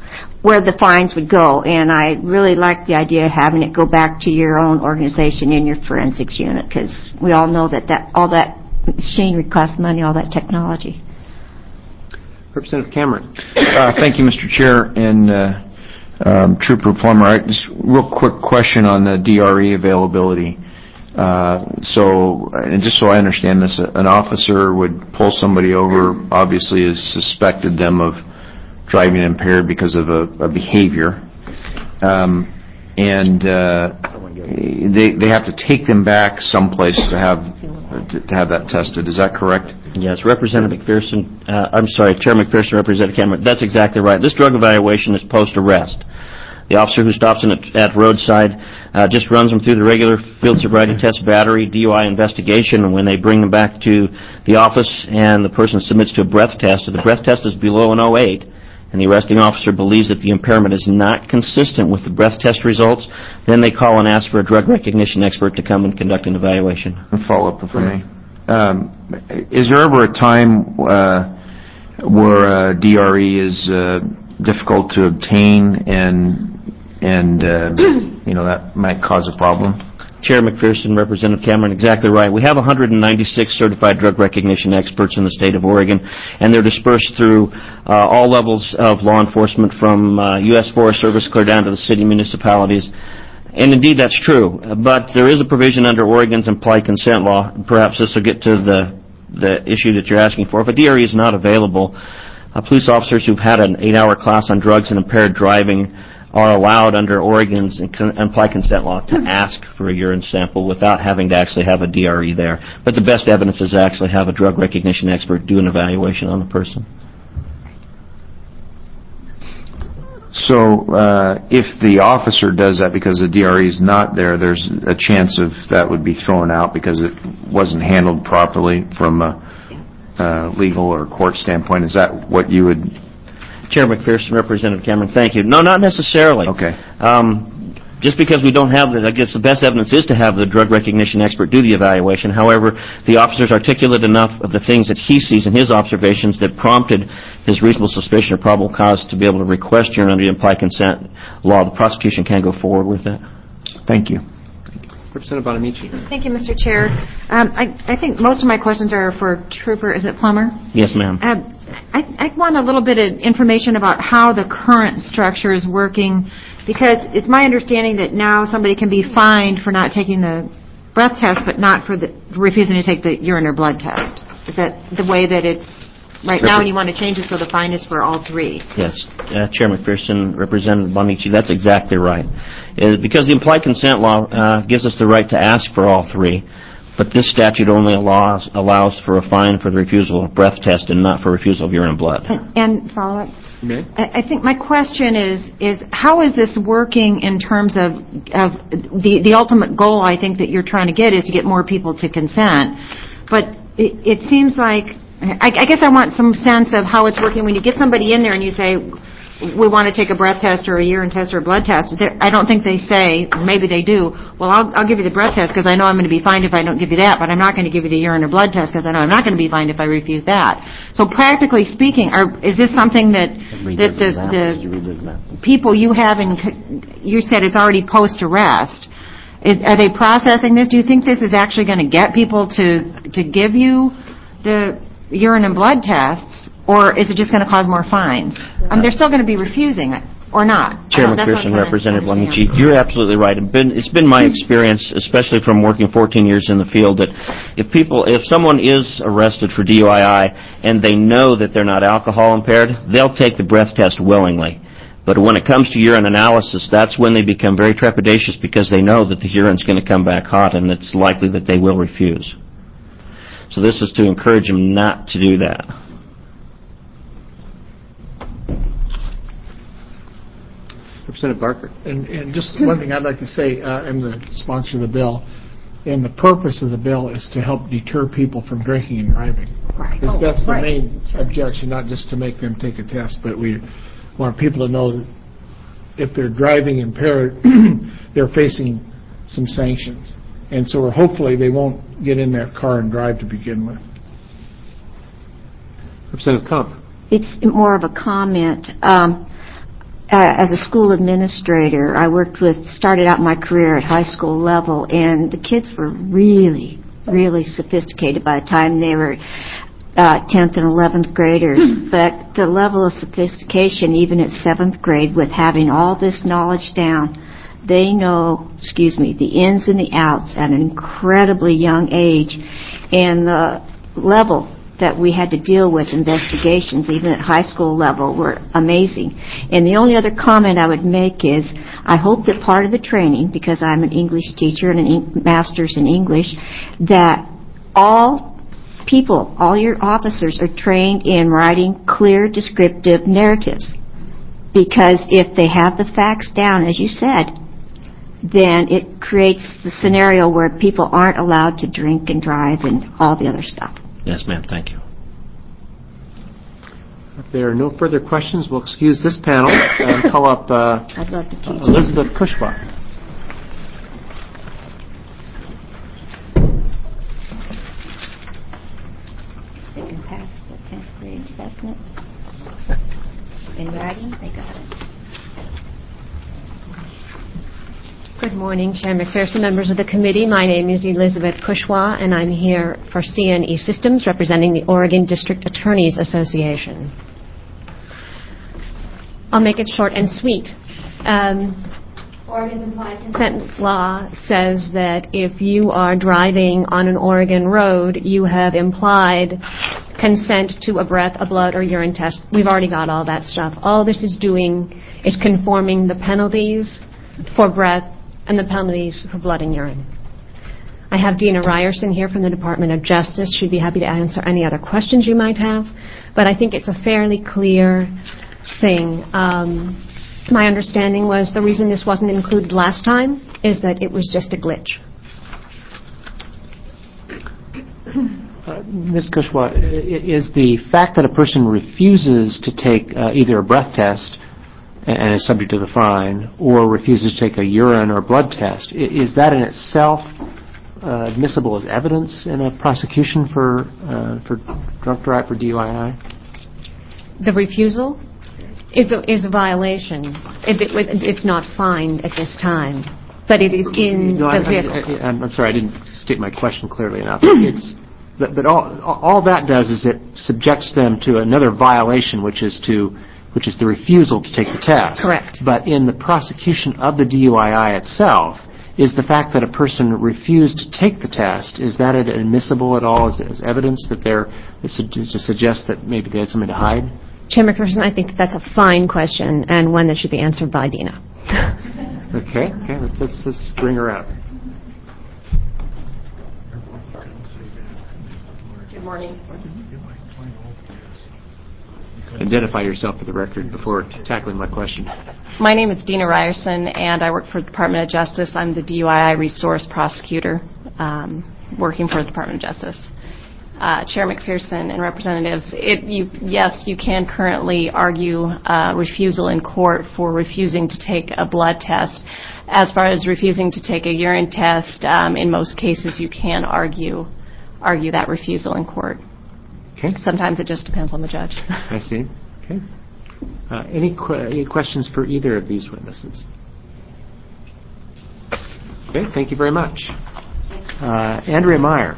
where the fines would go. And I really like the idea of having it go back to your own organization in your forensics unit, because we all know that, that all that machinery costs money, all that technology. Representative Cameron. Uh, thank you, Mister Chair, and uh, um, Trooper Plummer. I, just real quick question on the D R E availability. Uh, so, and just so I understand this, an officer would pull somebody over, obviously has suspected them of driving impaired because of a, a behavior, um, and uh, they they have to take them back someplace to have to, to have that tested. Is that correct? Yes, Representative McPherson. Uh, I'm sorry, Chair McPherson, Representative Cameron. That's exactly right. This drug evaluation is post-arrest. The officer who stops in at, at roadside uh, just runs them through the regular field sobriety test, battery, D U I investigation, and when they bring them back to the office and the person submits to a breath test, if the breath test is below an oh eight, and the arresting officer believes that the impairment is not consistent with the breath test results, then they call and ask for a drug recognition expert to come and conduct an evaluation. A follow-up, if I may. Um, is there ever a time uh, where uh, D R E is uh, difficult to obtain and and uh, you know that might cause a problem? Chair McPherson, Representative Cameron, exactly right. We have one hundred ninety-six certified drug recognition experts in the state of Oregon, and they're dispersed through uh, all levels of law enforcement, from uh, U S Forest Service clear down to the city municipalities. And indeed, that's true. But there is a provision under Oregon's implied consent law. Perhaps this will get to the the issue that you're asking for. If a D R E is not available, uh, police officers who've had an eight-hour class on drugs and impaired driving are allowed under Oregon's implied consent law to ask for a urine sample without having to actually have a D R E there. But the best evidence is to actually have a drug recognition expert do an evaluation on the person. So uh, if the officer does that because the D R E is not there, there's a chance of that would be thrown out because it wasn't handled properly from a uh, legal or court standpoint. Is that what you would... Chair McPherson, Representative Cameron, thank you. No, not necessarily. Okay. Um, just because we don't have the, I guess the best evidence is to have the drug recognition expert do the evaluation. However, the officer's articulate enough of the things that he sees in his observations that prompted his reasonable suspicion or probable cause to be able to request urine under the implied consent law. The prosecution can go forward with that. Thank you. Representative Bonamici. Thank you, Mister Chair. Um, I, I think most of my questions are for Trooper, is it Plummer? Yes, ma'am. Uh, I, I want a little bit of information about how the current structure is working, because it's my understanding that now somebody can be fined for not taking the breath test, but not for the, refusing to take the urine or blood test. Is that the way that it's right now, and you want to change it so the fine is for all three? Yes. Uh, Chair McPherson, Representative Bonamici, that's exactly right. Uh, because the implied consent law uh, gives us the right to ask for all three, but this statute only allows allows for a fine for the refusal of breath test and not for refusal of urine and blood. And, and follow-up? Okay. I, I think my question is, is how is this working in terms of, of the, the ultimate goal I think that you're trying to get is to get more people to consent. But it, it seems like, I, I guess I want some sense of how it's working when you get somebody in there and you say, we want to take a breath test or a urine test or a blood test. They're, I don't think they say, maybe they do, well, I'll, I'll give you the breath test because I know I'm going to be fined if I don't give you that, but I'm not going to give you the urine or blood test because I know I'm not going to be fined if I refuse that. So practically speaking, are, is this something that, that the, the people you have in, you said it's already post-arrest, is, are they processing this? Do you think this is actually going to get people to, to give you the urine and blood tests? Or is it just going to cause more fines? Um, they're still going to be refusing it, or not? Chair McPherson, Representative Bonamici, you're absolutely right. It's been, it's been my experience, especially from working fourteen years in the field, that if people, if someone is arrested for D U I and they know that they're not alcohol impaired, they'll take the breath test willingly. But when it comes to urine analysis, that's when they become very trepidatious because they know that the urine's going to come back hot and it's likely that they will refuse. So this is to encourage them not to do that. Representative Barker. And, and just one thing I'd like to say, uh, I'm the sponsor of the bill, and the purpose of the bill is to help deter people from drinking and driving. Right. That's, that's the right. main objection, not just to make them take a test, but we want people to know that if they're driving impaired, they're facing some sanctions. And so hopefully they won't get in that car and drive to begin with. Representative Kump. It's more of a comment. Um, uh, as a school administrator, I worked with, started out my career at high school level, and the kids were really, really sophisticated by the time they were uh, tenth and eleventh graders. But the level of sophistication, even at seventh grade, with having all this knowledge down, they know, excuse me, the ins and the outs at an incredibly young age. And the level that we had to deal with investigations, even at high school level, were amazing. And the only other comment I would make is, I hope that part of the training, because I'm an English teacher and a en- master's in English, that all people, all your officers are trained in writing clear, descriptive narratives. Because if they have the facts down, as you said, then it creates the scenario where people aren't allowed to drink and drive and all the other stuff. Yes, ma'am. Thank you. If there are no further questions, we'll excuse this panel and call up uh, I'd love to teach Elizabeth Kushwa. They can pass the tenth grade assessment in writing. They got it. Good morning, Chair McPherson, members of the committee. My name is Elizabeth Kushwa, and I'm here for C N E Systems, representing the Oregon District Attorneys Association. I'll make it short and sweet. Um, Oregon's implied consent law says that if you are driving on an Oregon road, you have implied consent to a breath, a blood, or urine test. We've already got all that stuff. All this is doing is conforming the penalties for breath and the penalties for blood and urine. I have Dina Ryerson here from the Department of Justice. She'd be happy to answer any other questions you might have, but I think it's a fairly clear thing. Um, my understanding was the reason this wasn't included last time is that it was just a glitch. Uh, Miz Kushwa, is the fact that a person refuses to take uh, either a breath test and is subject to the fine, or refuses to take a urine or blood test, is that in itself uh, admissible as evidence in a prosecution for uh, for drunk drive or D U I I? The refusal is a, is a violation. It, it, it's not fined at this time, but it is in no, the I, vehicle. I, I, I'm sorry, I didn't state my question clearly enough. It's but, but all all that does is it subjects them to another violation, which is to which is the refusal to take the test. Correct. But in the prosecution of the D U I I itself, is the fact that a person refused to take the test, is that admissible at all as, as evidence that they're, to suggest that maybe they had something to hide? Chair McPherson, I think that's a fine question and one that should be answered by Dina. Okay, okay, let's, let's bring her out. Good morning. Identify yourself for the record before tackling my question. My name is Dina Ryerson, and I work for the Department of Justice. I'm the D U I I resource prosecutor um, working for the Department of Justice. Uh, Chair McPherson and representatives, it, you, yes, you can currently argue uh, refusal in court for refusing to take a blood test. As far as refusing to take a urine test, um, in most cases you can argue argue that refusal in court. Okay. Sometimes it just depends on the judge. I see. Okay. Uh, any, qu- any questions for either of these witnesses? Okay, thank you very much. Uh, Andrea Meyer.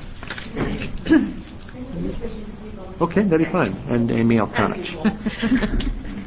Okay, that'd be fine. And Amy Elkanich.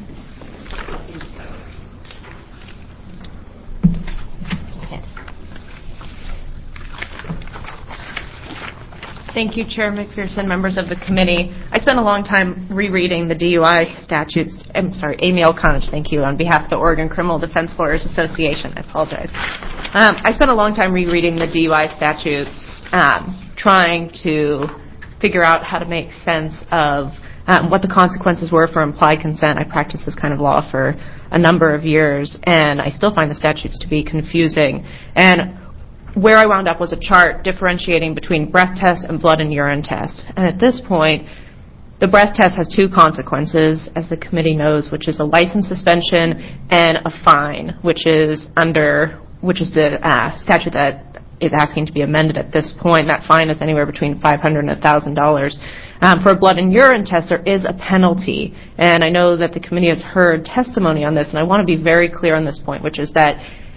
Thank you, Chair McPherson, members of the committee. I spent a long time rereading the D U I statutes. I'm sorry, Amy Elkanich, thank you, on behalf of the Oregon Criminal Defense Lawyers Association. I apologize. Um, I spent a long time rereading the D U I statutes, um, trying to figure out how to make sense of um, what the consequences were for implied consent. I practiced this kind of law for a number of years, and I still find the statutes to be confusing. And where I wound up was a chart differentiating between breath tests and blood and urine tests. And at this point, the breath test has two consequences, as the committee knows, which is a license suspension and a fine, which is under, which is the uh, statute that is asking to be amended at this point. That fine is anywhere between five hundred dollars and one thousand dollars. Um, for a blood and urine test, there is a penalty. And I know that the committee has heard testimony on this, and I want to be very clear on this point, which is that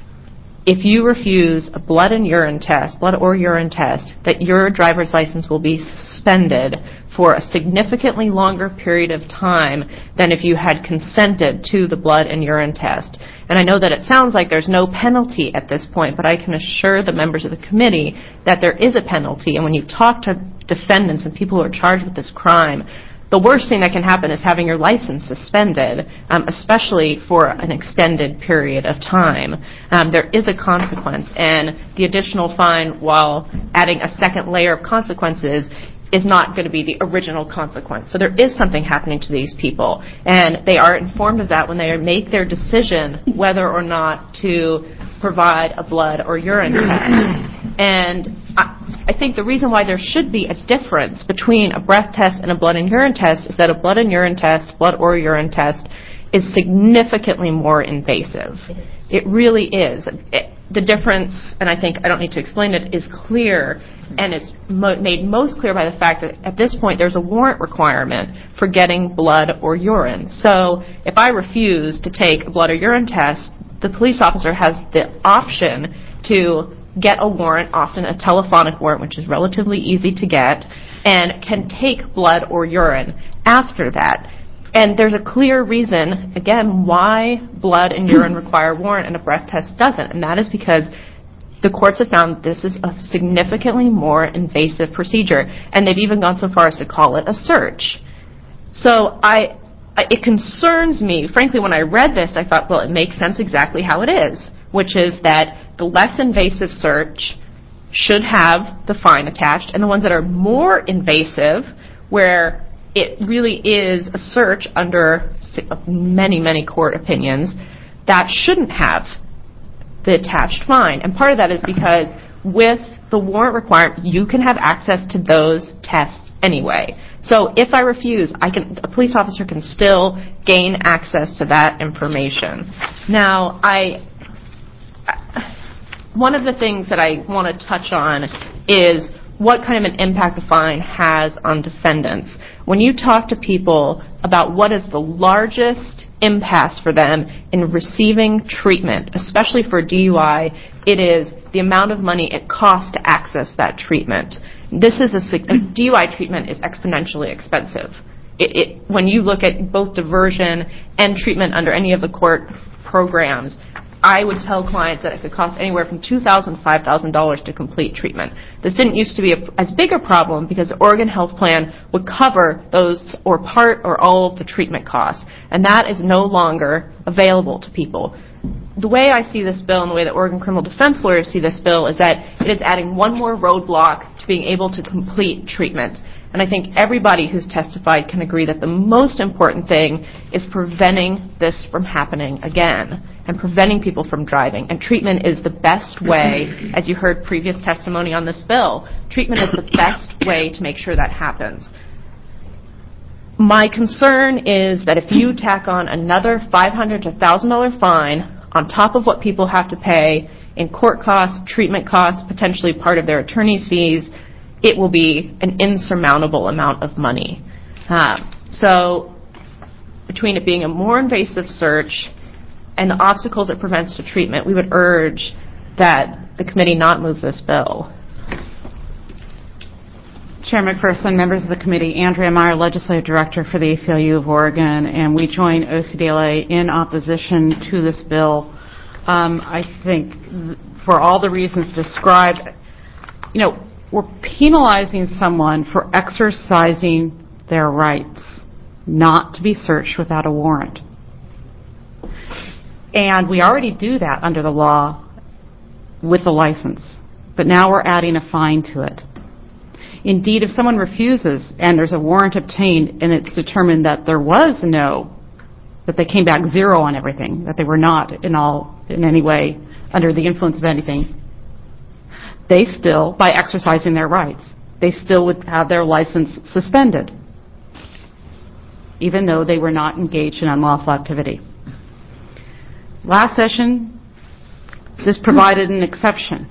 if you refuse a blood and urine test, blood or urine test, that your driver's license will be suspended for a significantly longer period of time than if you had consented to the blood and urine test. And I know that it sounds like there's no penalty at this point, but I can assure the members of the committee that there is a penalty. And when you talk to defendants and people who are charged with this crime, the worst thing that can happen is having your license suspended, um, especially for an extended period of time. Um, there is a consequence, and the additional fine, while adding a second layer of consequences, is not going to be the original consequence. So there is something happening to these people, and they are informed of that when they make their decision whether or not to provide a blood or urine test. And I, I think the reason why there should be a difference between a breath test and a blood and urine test is that a blood and urine test, blood or urine test, is significantly more invasive. It really is. It, the difference, and I think I don't need to explain it, is clear, and it's mo- made most clear by the fact that at this point there's a warrant requirement for getting blood or urine. So if I refuse to take a blood or urine test, the police officer has the option to get a warrant, often a telephonic warrant, which is relatively easy to get, and can take blood or urine after that. And there's a clear reason, again, why blood and urine require a warrant and a breath test doesn't, and that is because the courts have found this is a significantly more invasive procedure, and they've even gone so far as to call it a search. So I, it concerns me, frankly, when I read this, I thought, well, it makes sense exactly how it is, which is that the less invasive search should have the fine attached, and the ones that are more invasive, where it really is a search under many, many court opinions, that shouldn't have the attached fine. And part of that is because with the warrant requirement, you can have access to those tests anyway. So if I refuse, I can, a police officer can still gain access to that information. Now, I, one of the things that I want to touch on is what kind of an impact the fine has on defendants. When you talk to people about what is the largest impasse for them in receiving treatment, especially for D U I, it is the amount of money it costs to access that treatment. This is a, a D U I treatment is exponentially expensive. It, it, when you look at both diversion and treatment under any of the court programs, I would tell clients that it could cost anywhere from two thousand dollars to five thousand dollars to complete treatment. This didn't used to be a, as big a problem because the Oregon Health Plan would cover those or part or all of the treatment costs, and that is no longer available to people. The way I see this bill and the way that Oregon criminal defense lawyers see this bill is that it is adding one more roadblock to being able to complete treatment. And I think everybody who's testified can agree that the most important thing is preventing this from happening again and preventing people from driving. And treatment is the best way, as you heard previous testimony on this bill, treatment is the best way to make sure that happens. My concern is that if you tack on another five hundred dollars to one thousand dollars fine on top of what people have to pay in court costs, treatment costs, potentially part of their attorney's fees, it will be an insurmountable amount of money. Uh, so between it being a more invasive search and the obstacles it prevents to treatment, we would urge that the committee not move this bill. Chair McPherson, members of the committee, Andrea Meyer, Legislative Director for the A C L U of Oregon, and we join O C D L A in opposition to this bill. Um, I think th- for all the reasons described, you know, we're penalizing someone for exercising their rights not to be searched without a warrant. And we already do that under the law with the license, but now we're adding a fine to it. Indeed, if someone refuses and there's a warrant obtained and it's determined that there was no, that they came back zero on everything, that they were not in all, in any way under the influence of anything, they still, by exercising their rights, they still would have their license suspended, even though they were not engaged in unlawful activity. Last session, this provided an exception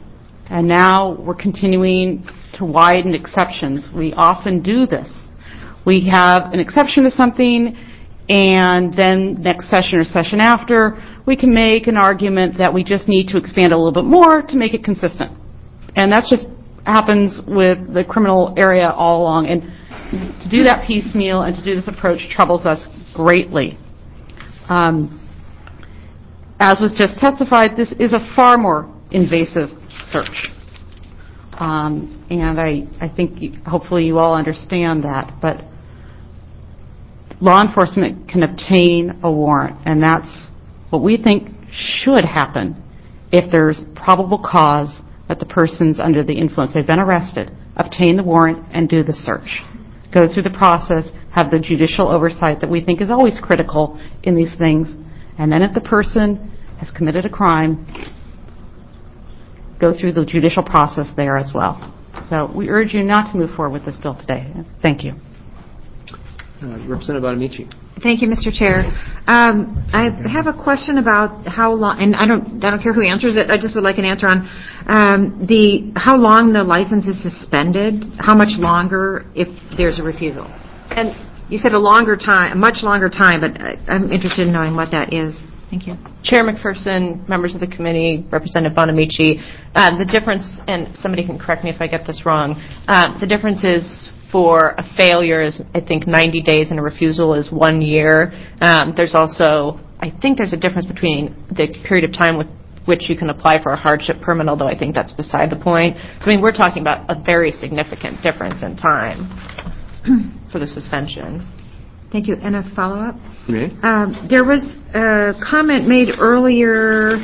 And now we're continuing to widen exceptions. We often do this. We have an exception to something, and then next session or session after, we can make an argument that we just need to expand a little bit more to make it consistent. And that just happens with the criminal area all along. And to do that piecemeal and to do this approach troubles us greatly. Um, as was just testified, this is a far more invasive search. Um, and I, I think you, hopefully you all understand that. But law enforcement can obtain a warrant, and that's what we think should happen if there's probable cause that the person's under the influence. They've been arrested. Obtain the warrant and do the search. Go through the process, have the judicial oversight that we think is always critical in these things. And then if the person has committed a crime, go through the judicial process there as well. So we urge you not to move forward with this bill today. Thank you. Uh, Representative Bonamici. Thank you, Mister Chair. Um, I have a question about how long, and I don't, I don't care who answers it. I just would like an answer on um, the how long the license is suspended. How much longer if there's a refusal? And you said a longer time, a much longer time, but I, I'm interested in knowing what that is. Thank you. Chair McPherson, members of the committee, Representative Bonamici, uh, the difference, and somebody can correct me if I get this wrong, uh, the difference is for a failure is, I think, ninety days, and a refusal is one year. Um, there's also, I think there's a difference between the period of time with which you can apply for a hardship permit, although I think that's beside the point. So, I mean, we're talking about a very significant difference in time for the suspension. Thank you. And a follow-up? Okay. Um, there was a comment made earlier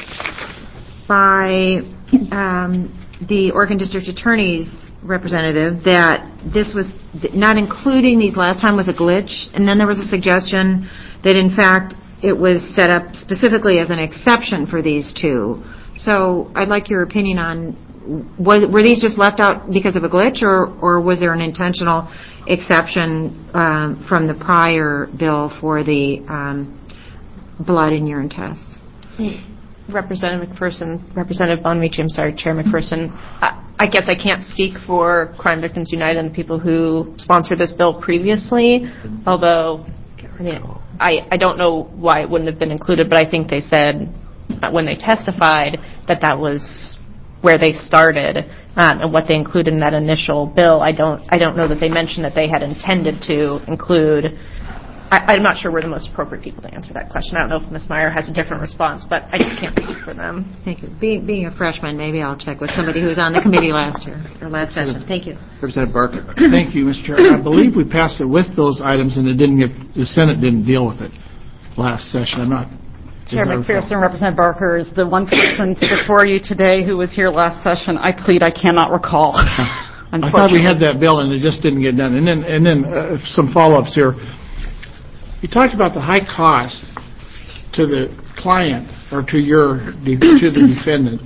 by um, the Oregon District Attorney's representative that this was not including these last time was a glitch, and then there was a suggestion that in fact it was set up specifically as an exception for these two. So I'd like your opinion on, was, were these just left out because of a glitch, or, or was there an intentional exception um, from the prior bill for the um, blood and urine tests? Representative McPherson, Representative Bonamici, I'm sorry, Chair McPherson. I, I guess I can't speak for Crime Victims United and the people who sponsored this bill previously, although I mean, I, I don't know why it wouldn't have been included, but I think they said when they testified that that was where they started um, and what they included in that initial bill. I don't I don't know that they mentioned that they had intended to include. I, I'm not sure we're the most appropriate people to answer that question. I don't know if Miz Meyer has a different response, but I just can't speak for them. Thank you. Being, being a freshman, maybe I'll check with somebody who was on the committee last year, or last session. Thank you. Representative Barker. Thank you, Mister Chair. I believe we passed it with those items, and it didn't get, the Senate didn't deal with it last session. I'm not. Chair McPherson, Representative Barker is the one person before you today who was here last session. I plead I cannot recall. I thought we had that bill, and it just didn't get done. And then, and then uh, some follow-ups here. You talked about the high cost to the client or to your to the defendant.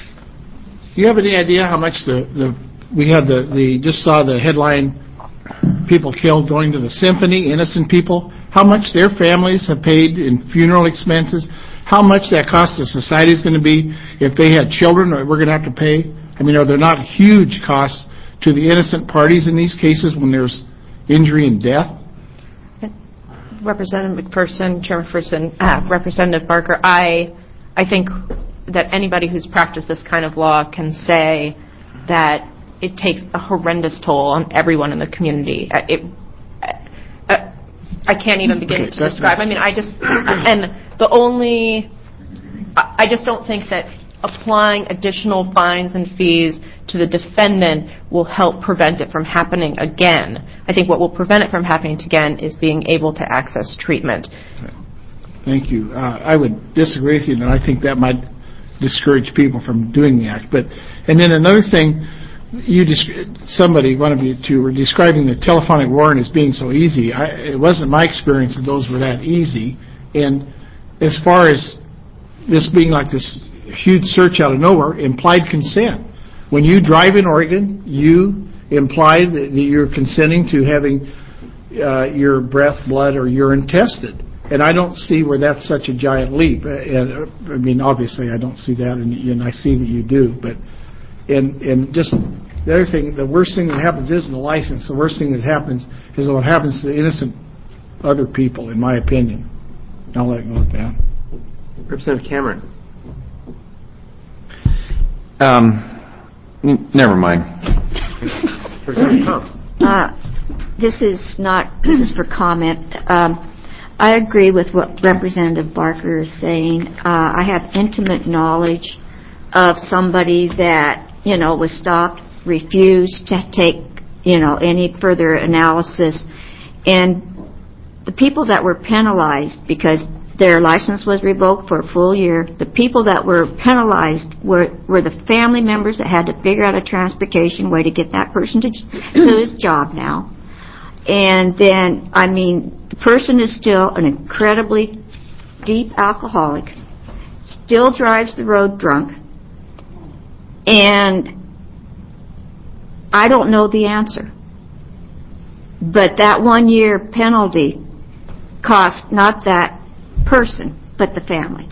Do you have any idea how much the, the we had the, the just saw the headline, people killed going to the symphony, innocent people, how much their families have paid in funeral expenses, how much that cost the society is going to be if they had children or we're going to have to pay? I mean, are there not huge costs to the innocent parties in these cases when there's injury and death? Representative McPherson, Chair McPherson, uh, Representative Barker, I I think that anybody who's practiced this kind of law can say that it takes a horrendous toll on everyone in the community. Uh, it, uh, I can't even begin okay, to describe. I mean, I just, and the only, I just don't think that applying additional fines and fees to the defendant will help prevent it from happening again. I think what will prevent it from happening again is being able to access treatment. Thank you. Uh, I would disagree with you, and I think that might discourage people from doing the act. But and then another thing, you somebody, one of you two, were describing the telephonic warrant as being so easy. I, it wasn't my experience that those were that easy. And as far as this being like this huge search out of nowhere, implied consent. When you drive in Oregon, you imply that you're consenting to having uh, your breath, blood, or urine tested. And I don't see where that's such a giant leap. And, I mean, obviously, I don't see that, and, and I see that you do. But and, and just the other thing, the worst thing that happens isn't the license. The worst thing that happens is what happens to innocent other people, in my opinion. I'll let it go with that. Representative Cameron. Um, n- never mind. Representative Trump. Uh, this is not, this is for comment. Um, I agree with what Representative Barker is saying. Uh, I have intimate knowledge of somebody that, you know, was stopped, refused to take, you know, any further analysis. And the people that were penalized because their license was revoked for a full year, the people that were penalized were, were the family members that had to figure out a transportation way to get that person to, to his job now. And then, I mean, the person is still an incredibly deep alcoholic, still drives the road drunk, and I don't know the answer. But that one year penalty cost not that person, but the family.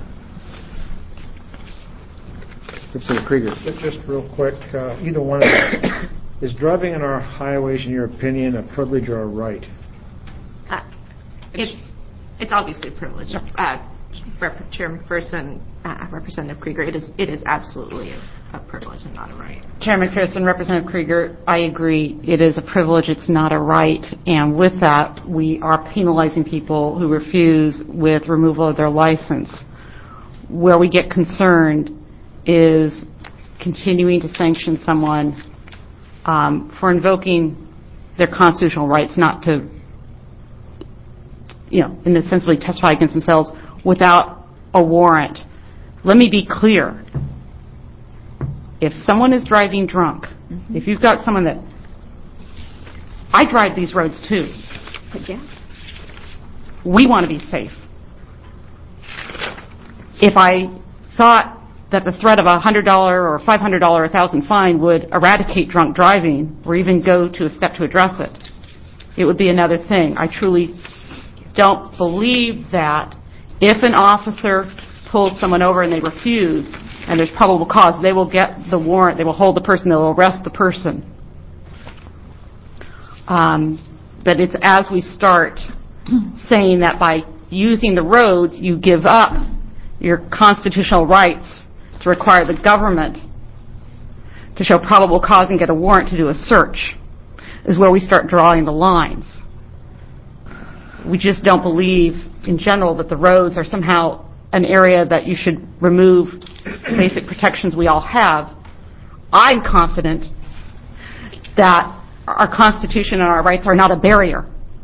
Representative Krieger. Just real quick, uh, either one of them. Is driving on our highways, in your opinion, a privilege or a right? Uh, it's it's obviously a privilege. Uh, Rep- Chair McPherson, uh, Representative Krieger, it is it is absolutely a, a privilege and not a right. Chair McPherson, Representative Krieger, I agree. It is a privilege. It's not a right. And with that, we are penalizing people who refuse with removal of their license. Where we get concerned is continuing to sanction someone um, for invoking their constitutional rights not to, you know, in essentially testify against themselves without a warrant. Let me be clear. If someone is driving drunk, mm-hmm. if you've got someone that, I drive these roads too. Yeah. We want to be safe. If I thought that the threat of a one hundred dollars or five hundred dollars or one thousand dollars fine would eradicate drunk driving or even go to a step to address it, it would be another thing. I truly don't believe that if an officer pulls someone over and they refuse and there's probable cause, they will get the warrant, they will hold the person, they will arrest the person. Um, but it's as we start saying that by using the roads, you give up your constitutional rights to require the government to show probable cause and get a warrant to do a search, is where we start drawing the lines. We just don't believe, in general, that the roads are somehow an area that you should remove basic protections we all have. I'm confident that our Constitution and our rights are not a barrier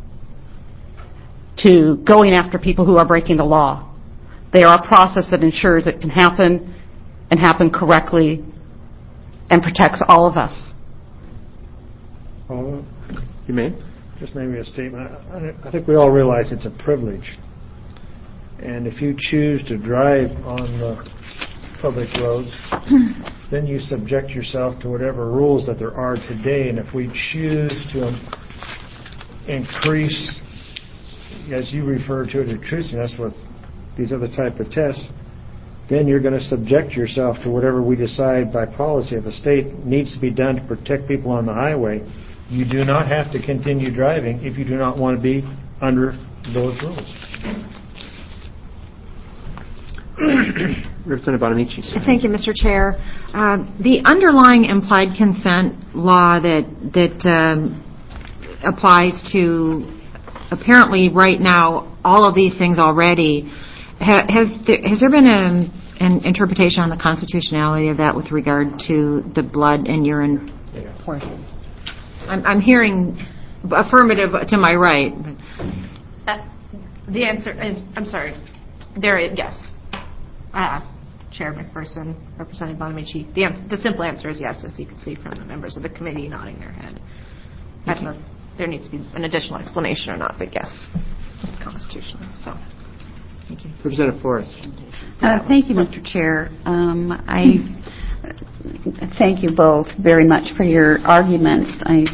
to going after people who are breaking the law. They are a process that ensures it can happen and happen correctly and protects all of us. Well, you may. Just maybe a statement. I, I think we all realize it's a privilege. And if you choose to drive on the public roads, then you subject yourself to whatever rules that there are today. And if we choose to increase, as you refer to it, intrusiveness with these other type of tests, then you're going to subject yourself to whatever we decide by policy of the state needs to be done to protect people on the highway. You do not have to continue driving if you do not want to be under those rules. Representative Bonamici. Thank you, Mister Chair. Uh, the underlying implied consent law that that um, applies to apparently right now all of these things already. Ha, has there, has there been a, an interpretation on the constitutionality of that with regard to the blood and urine portion? I'm, I'm hearing affirmative to my right. Uh, the answer is, I'm sorry, there is, yes. Uh, Chair McPherson, Representative Bonamici, the, answer, the simple answer is yes, as you can see from the members of the committee nodding their head. I don't know if there needs to be an additional explanation or not, but yes, it's constitutional. So, thank you. Representative Forrest. Uh, thank you, Mister Chair. Um, I thank you both very much for your arguments. I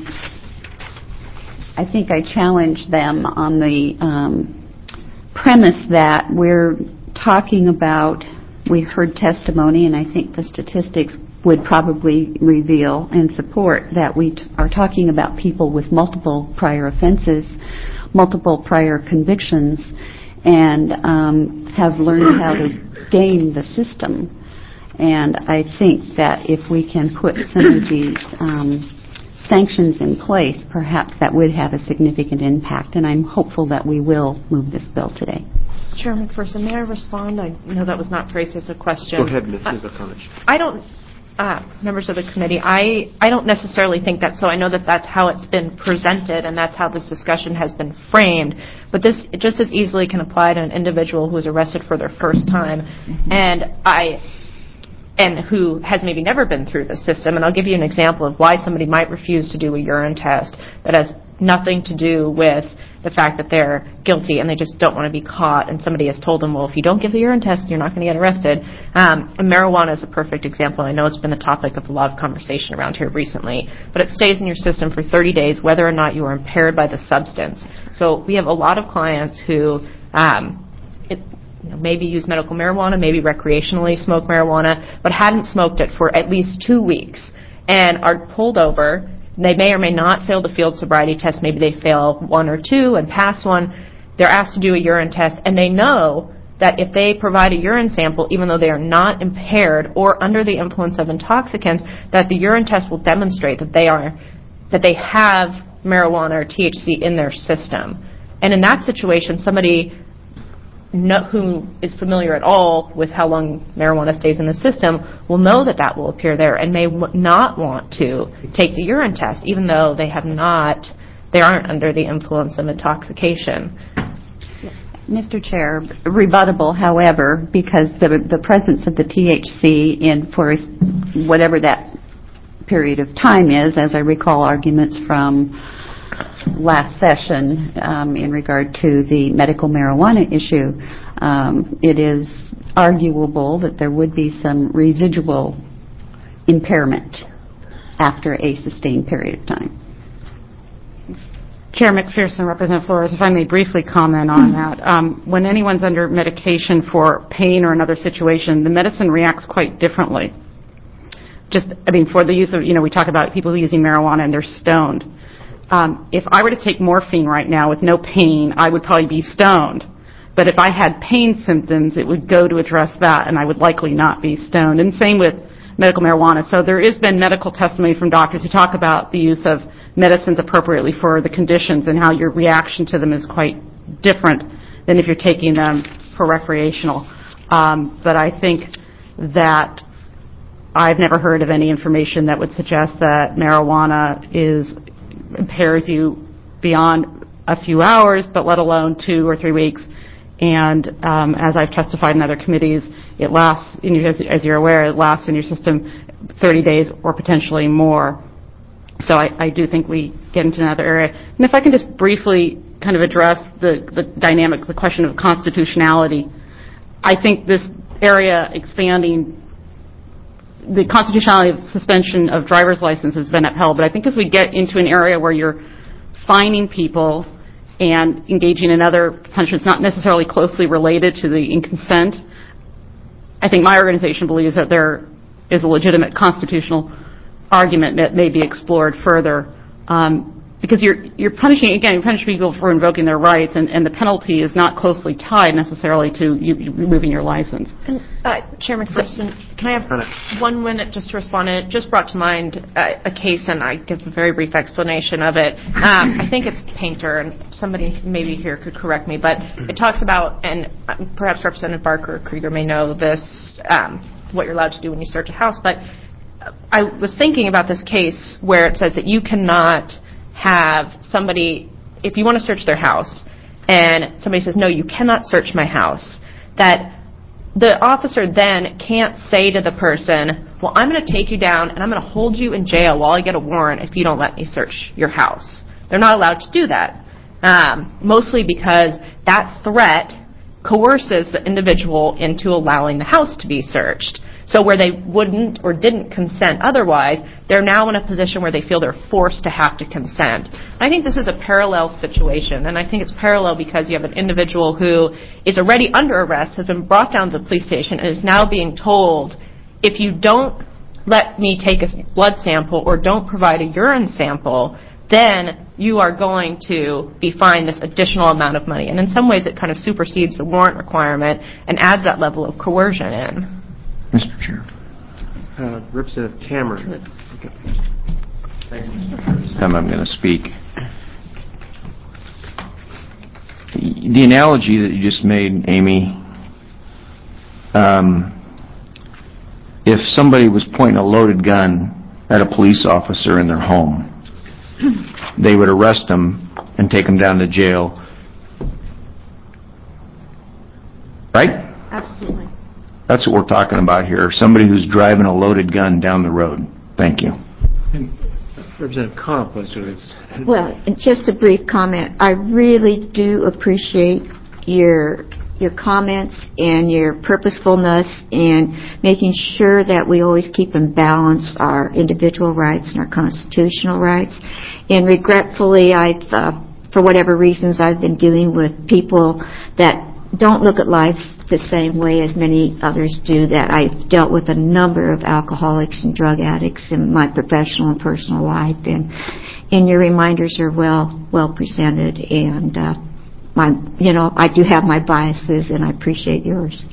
I think I challenged them on the um, premise that we're talking about, we heard testimony, and I think the statistics would probably reveal and support that we t- are talking about people with multiple prior offenses, multiple prior convictions, and um, have learned how to game the system. And I think that if we can put some of these um, sanctions in place, perhaps that would have a significant impact, and I'm hopeful that we will move this bill today. Chair McPherson, may I respond? I know that was not phrased as a question. Go ahead, Miz O'Connor. I don't, uh, members of the committee, I, I don't necessarily think that's so. I know that that's how it's been presented and that's how this discussion has been framed, but this it just as easily can apply to an individual who is arrested for their first time, mm-hmm. and I... and who has maybe never been through the system. And I'll give you an example of why somebody might refuse to do a urine test that has nothing to do with the fact that they're guilty and they just don't want to be caught, and somebody has told them, well, if you don't give the urine test, you're not going to get arrested. Um, and marijuana is a perfect example. I know it's been the topic of a lot of conversation around here recently, but it stays in your system for thirty days whether or not you are impaired by the substance. So we have a lot of clients who um, it, you know, maybe use medical marijuana, maybe recreationally smoke marijuana, but hadn't smoked it for at least two weeks and are pulled over. They may or may not fail the field sobriety test. Maybe they fail one or two and pass one. They're asked to do a urine test, and they know that if they provide a urine sample, even though they are not impaired or under the influence of intoxicants, that the urine test will demonstrate that they are, that they have marijuana or T H C in their system. And in that situation, somebody No, who is familiar at all with how long marijuana stays in the system will know that that will appear there and may w- not want to take the urine test, even though they have not, they aren't under the influence of intoxication. Mister Chair, rebuttable, however, because the the presence of the T H C in for whatever that period of time is, as I recall arguments from last session um, in regard to the medical marijuana issue, um, it is arguable that there would be some residual impairment after a sustained period of time. Chair McPherson, Representative Flores, if I may briefly comment on that. Um, when anyone's under medication for pain or another situation, the medicine reacts quite differently. Just, I mean, for the use of, you know, we talk about people using marijuana and they're stoned. Um, if I were to take morphine right now with no pain, I would probably be stoned. But if I had pain symptoms, it would go to address that, and I would likely not be stoned. And same with medical marijuana. So there has been medical testimony from doctors who talk about the use of medicines appropriately for the conditions and how your reaction to them is quite different than if you're taking them for recreational. Um, but I think that I've never heard of any information that would suggest that marijuana is impairs you beyond a few hours, but let alone two or three weeks. And um, as I've testified in other committees, it lasts, in your, as, as you're aware, it lasts in your system thirty days or potentially more. So I, I do think we get into another area. And if I can just briefly kind of address the, the dynamic, the question of constitutionality, I think this area expanding the constitutionality of suspension of driver's license has been upheld, but I think as we get into an area where you're fining people and engaging in other punishments not necessarily closely related to the inconsent, I think my organization believes that there is a legitimate constitutional argument that may be explored further. Um, because you're you're punishing, again, you're punishing people for invoking their rights, and, and the penalty is not closely tied necessarily to you, you removing your license. And, uh, Chair McPherson, can I have one minute just to respond? And it just brought to mind uh, a case, and I give a very brief explanation of it. Um, I think it's Painter, and somebody maybe here could correct me, but it talks about, and perhaps Representative Barker or Krieger may know this, um, what you're allowed to do when you search a house, but I was thinking about this case where it says that you cannot have somebody, if you want to search their house, and somebody says, no, you cannot search my house, that the officer then can't say to the person, well, I'm going to take you down and I'm going to hold you in jail while I get a warrant if you don't let me search your house. They're not allowed to do that, um, mostly because that threat coerces the individual into allowing the house to be searched. So where they wouldn't or didn't consent otherwise, they're now in a position where they feel they're forced to have to consent. And I think this is a parallel situation, and I think it's parallel because you have an individual who is already under arrest, has been brought down to the police station, and is now being told, if you don't let me take a blood sample or don't provide a urine sample, then you are going to be fined this additional amount of money. And in some ways it kind of supersedes the warrant requirement and adds that level of coercion in. Mister Chair. Uh, Representative Cameron. Okay. Thank you, Mister Chair. This time I'm going to speak. The, the analogy that you just made, Amy, um, if somebody was pointing a loaded gun at a police officer in their home, they would arrest them and take them down to jail. Right? Absolutely. That's what we're talking about here. Somebody who's driving a loaded gun down the road. Thank you. And Representative Connell posed to this. Well, just a brief comment. I really do appreciate your your comments and your purposefulness in making sure that we always keep in balance our individual rights and our constitutional rights. And regretfully, I've, uh, for whatever reasons, I've been dealing with people that don't look at life the same way as many others do, that I've dealt with a number of alcoholics and drug addicts in my professional and personal life, and and your reminders are well well presented, and uh, my you know I do have my biases, and I appreciate yours.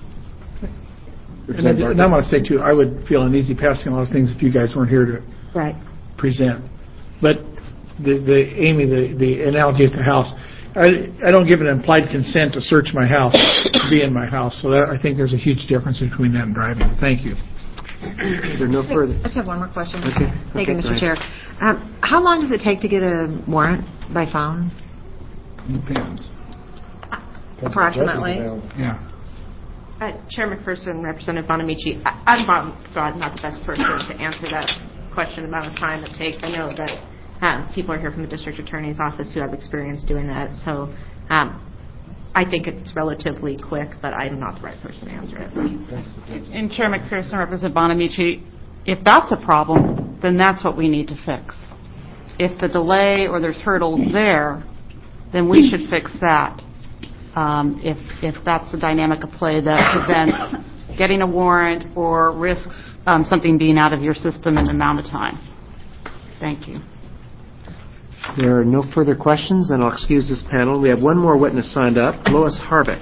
And, and I want to say too, I would feel uneasy passing a lot of things if you guys weren't here to right. present. But the the Amy, the the analogy at the house. I, I don't give an implied consent to search my house, to be in my house. So that, I think there's a huge difference between that and driving. Thank you. Is there no further? I just have one more question. Okay. Thank okay, you, Mister Chair. Um, how long does it take to get a warrant by phone? Depends. Approximately. Yeah. Uh, Chair McPherson, Representative Bonamici, I, I'm God, not the best person to answer that question about the time it takes. I know that Um, people are here from the district attorney's office who have experience doing that. So um, I think it's relatively quick, but I'm not the right person to answer it. And Chair McPherson, Representative Bonamici, if that's a problem, then that's what we need to fix. If the delay or there's hurdles there, then we should fix that. Um, if, if that's the dynamic of play that prevents getting a warrant or risks um, something being out of your system in an amount of time. Thank you. There are no further questions, and I'll excuse this panel. We have one more witness signed up, Lois Harvick.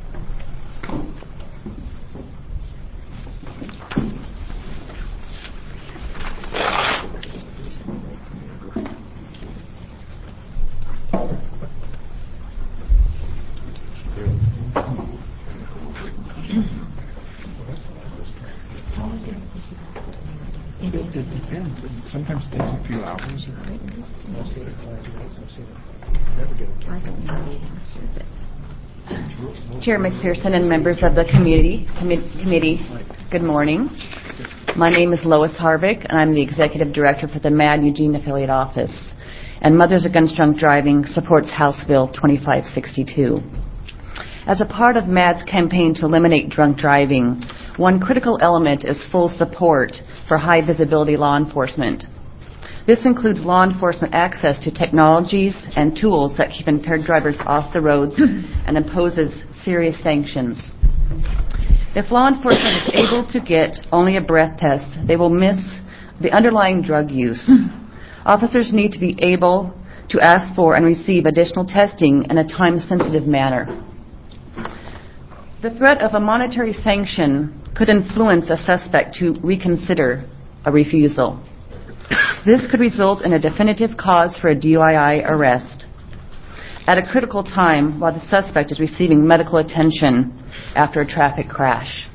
It depends. Sometimes it takes a few hours. Chair McPherson and members of the committee, commi- committee, good morning. My name is Lois Harvick, and I'm the Executive Director for the M A D Eugene Affiliate Office. And Mothers Against Drunk Driving supports House Bill twenty-five sixty-two. As a part of M A D's campaign to eliminate drunk driving, one critical element is full support for high visibility law enforcement. This includes law enforcement access to technologies and tools that keep impaired drivers off the roads and imposes serious sanctions. If law enforcement is able to get only a breath test, they will miss the underlying drug use. Officers need to be able to ask for and receive additional testing in a time-sensitive manner. The threat of a monetary sanction could influence a suspect to reconsider a refusal. This could result in a definitive cause for a D U I arrest at a critical time while the suspect is receiving medical attention after a traffic crash.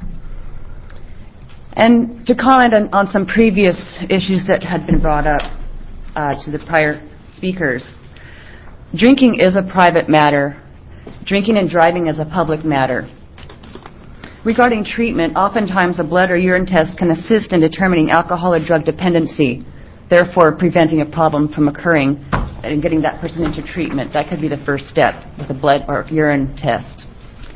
And to comment on, on some previous issues that had been brought up uh, to the prior speakers, drinking is a private matter. Drinking and driving is a public matter. Regarding treatment, oftentimes a blood or urine test can assist in determining alcohol or drug dependency, therefore preventing a problem from occurring and getting that person into treatment. That could be the first step with a blood or urine test.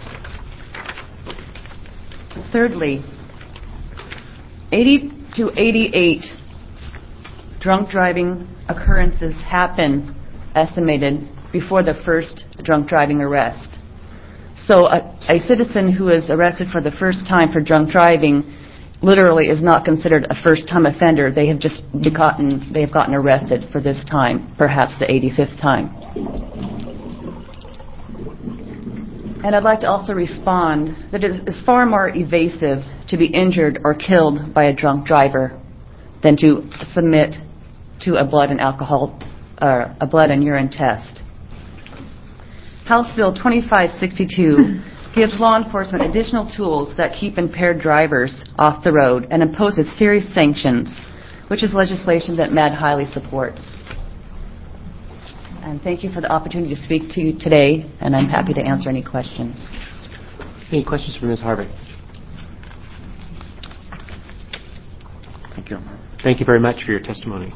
Thirdly, eighty to eighty-eight drunk driving occurrences happen, estimated, before the first drunk driving arrest. So a, a citizen who is arrested for the first time for drunk driving literally is not considered a first-time offender. They have just gotten, they have gotten arrested for this time, perhaps the eighty-fifth time. And I'd like to also respond that it is far more evasive to be injured or killed by a drunk driver than to submit to a blood and alcohol, uh, a blood and urine test. House Bill twenty-five sixty-two gives law enforcement additional tools that keep impaired drivers off the road and imposes serious sanctions, which is legislation that M A D highly supports. And thank you for the opportunity to speak to you today, and I'm happy to answer any questions. Any questions for Miz Harvick? Thank you. Thank you very much for your testimony.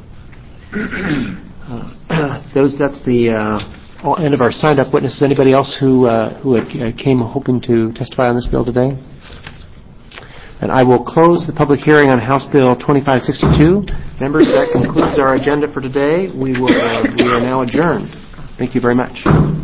Uh, those, that's the uh, end of our signed-up witnesses. Anybody else who uh, who had, uh, came hoping to testify on this bill today? And I will close the public hearing on House Bill twenty-five sixty-two. Members, that concludes our agenda for today. We will uh, we are now adjourned. Thank you very much.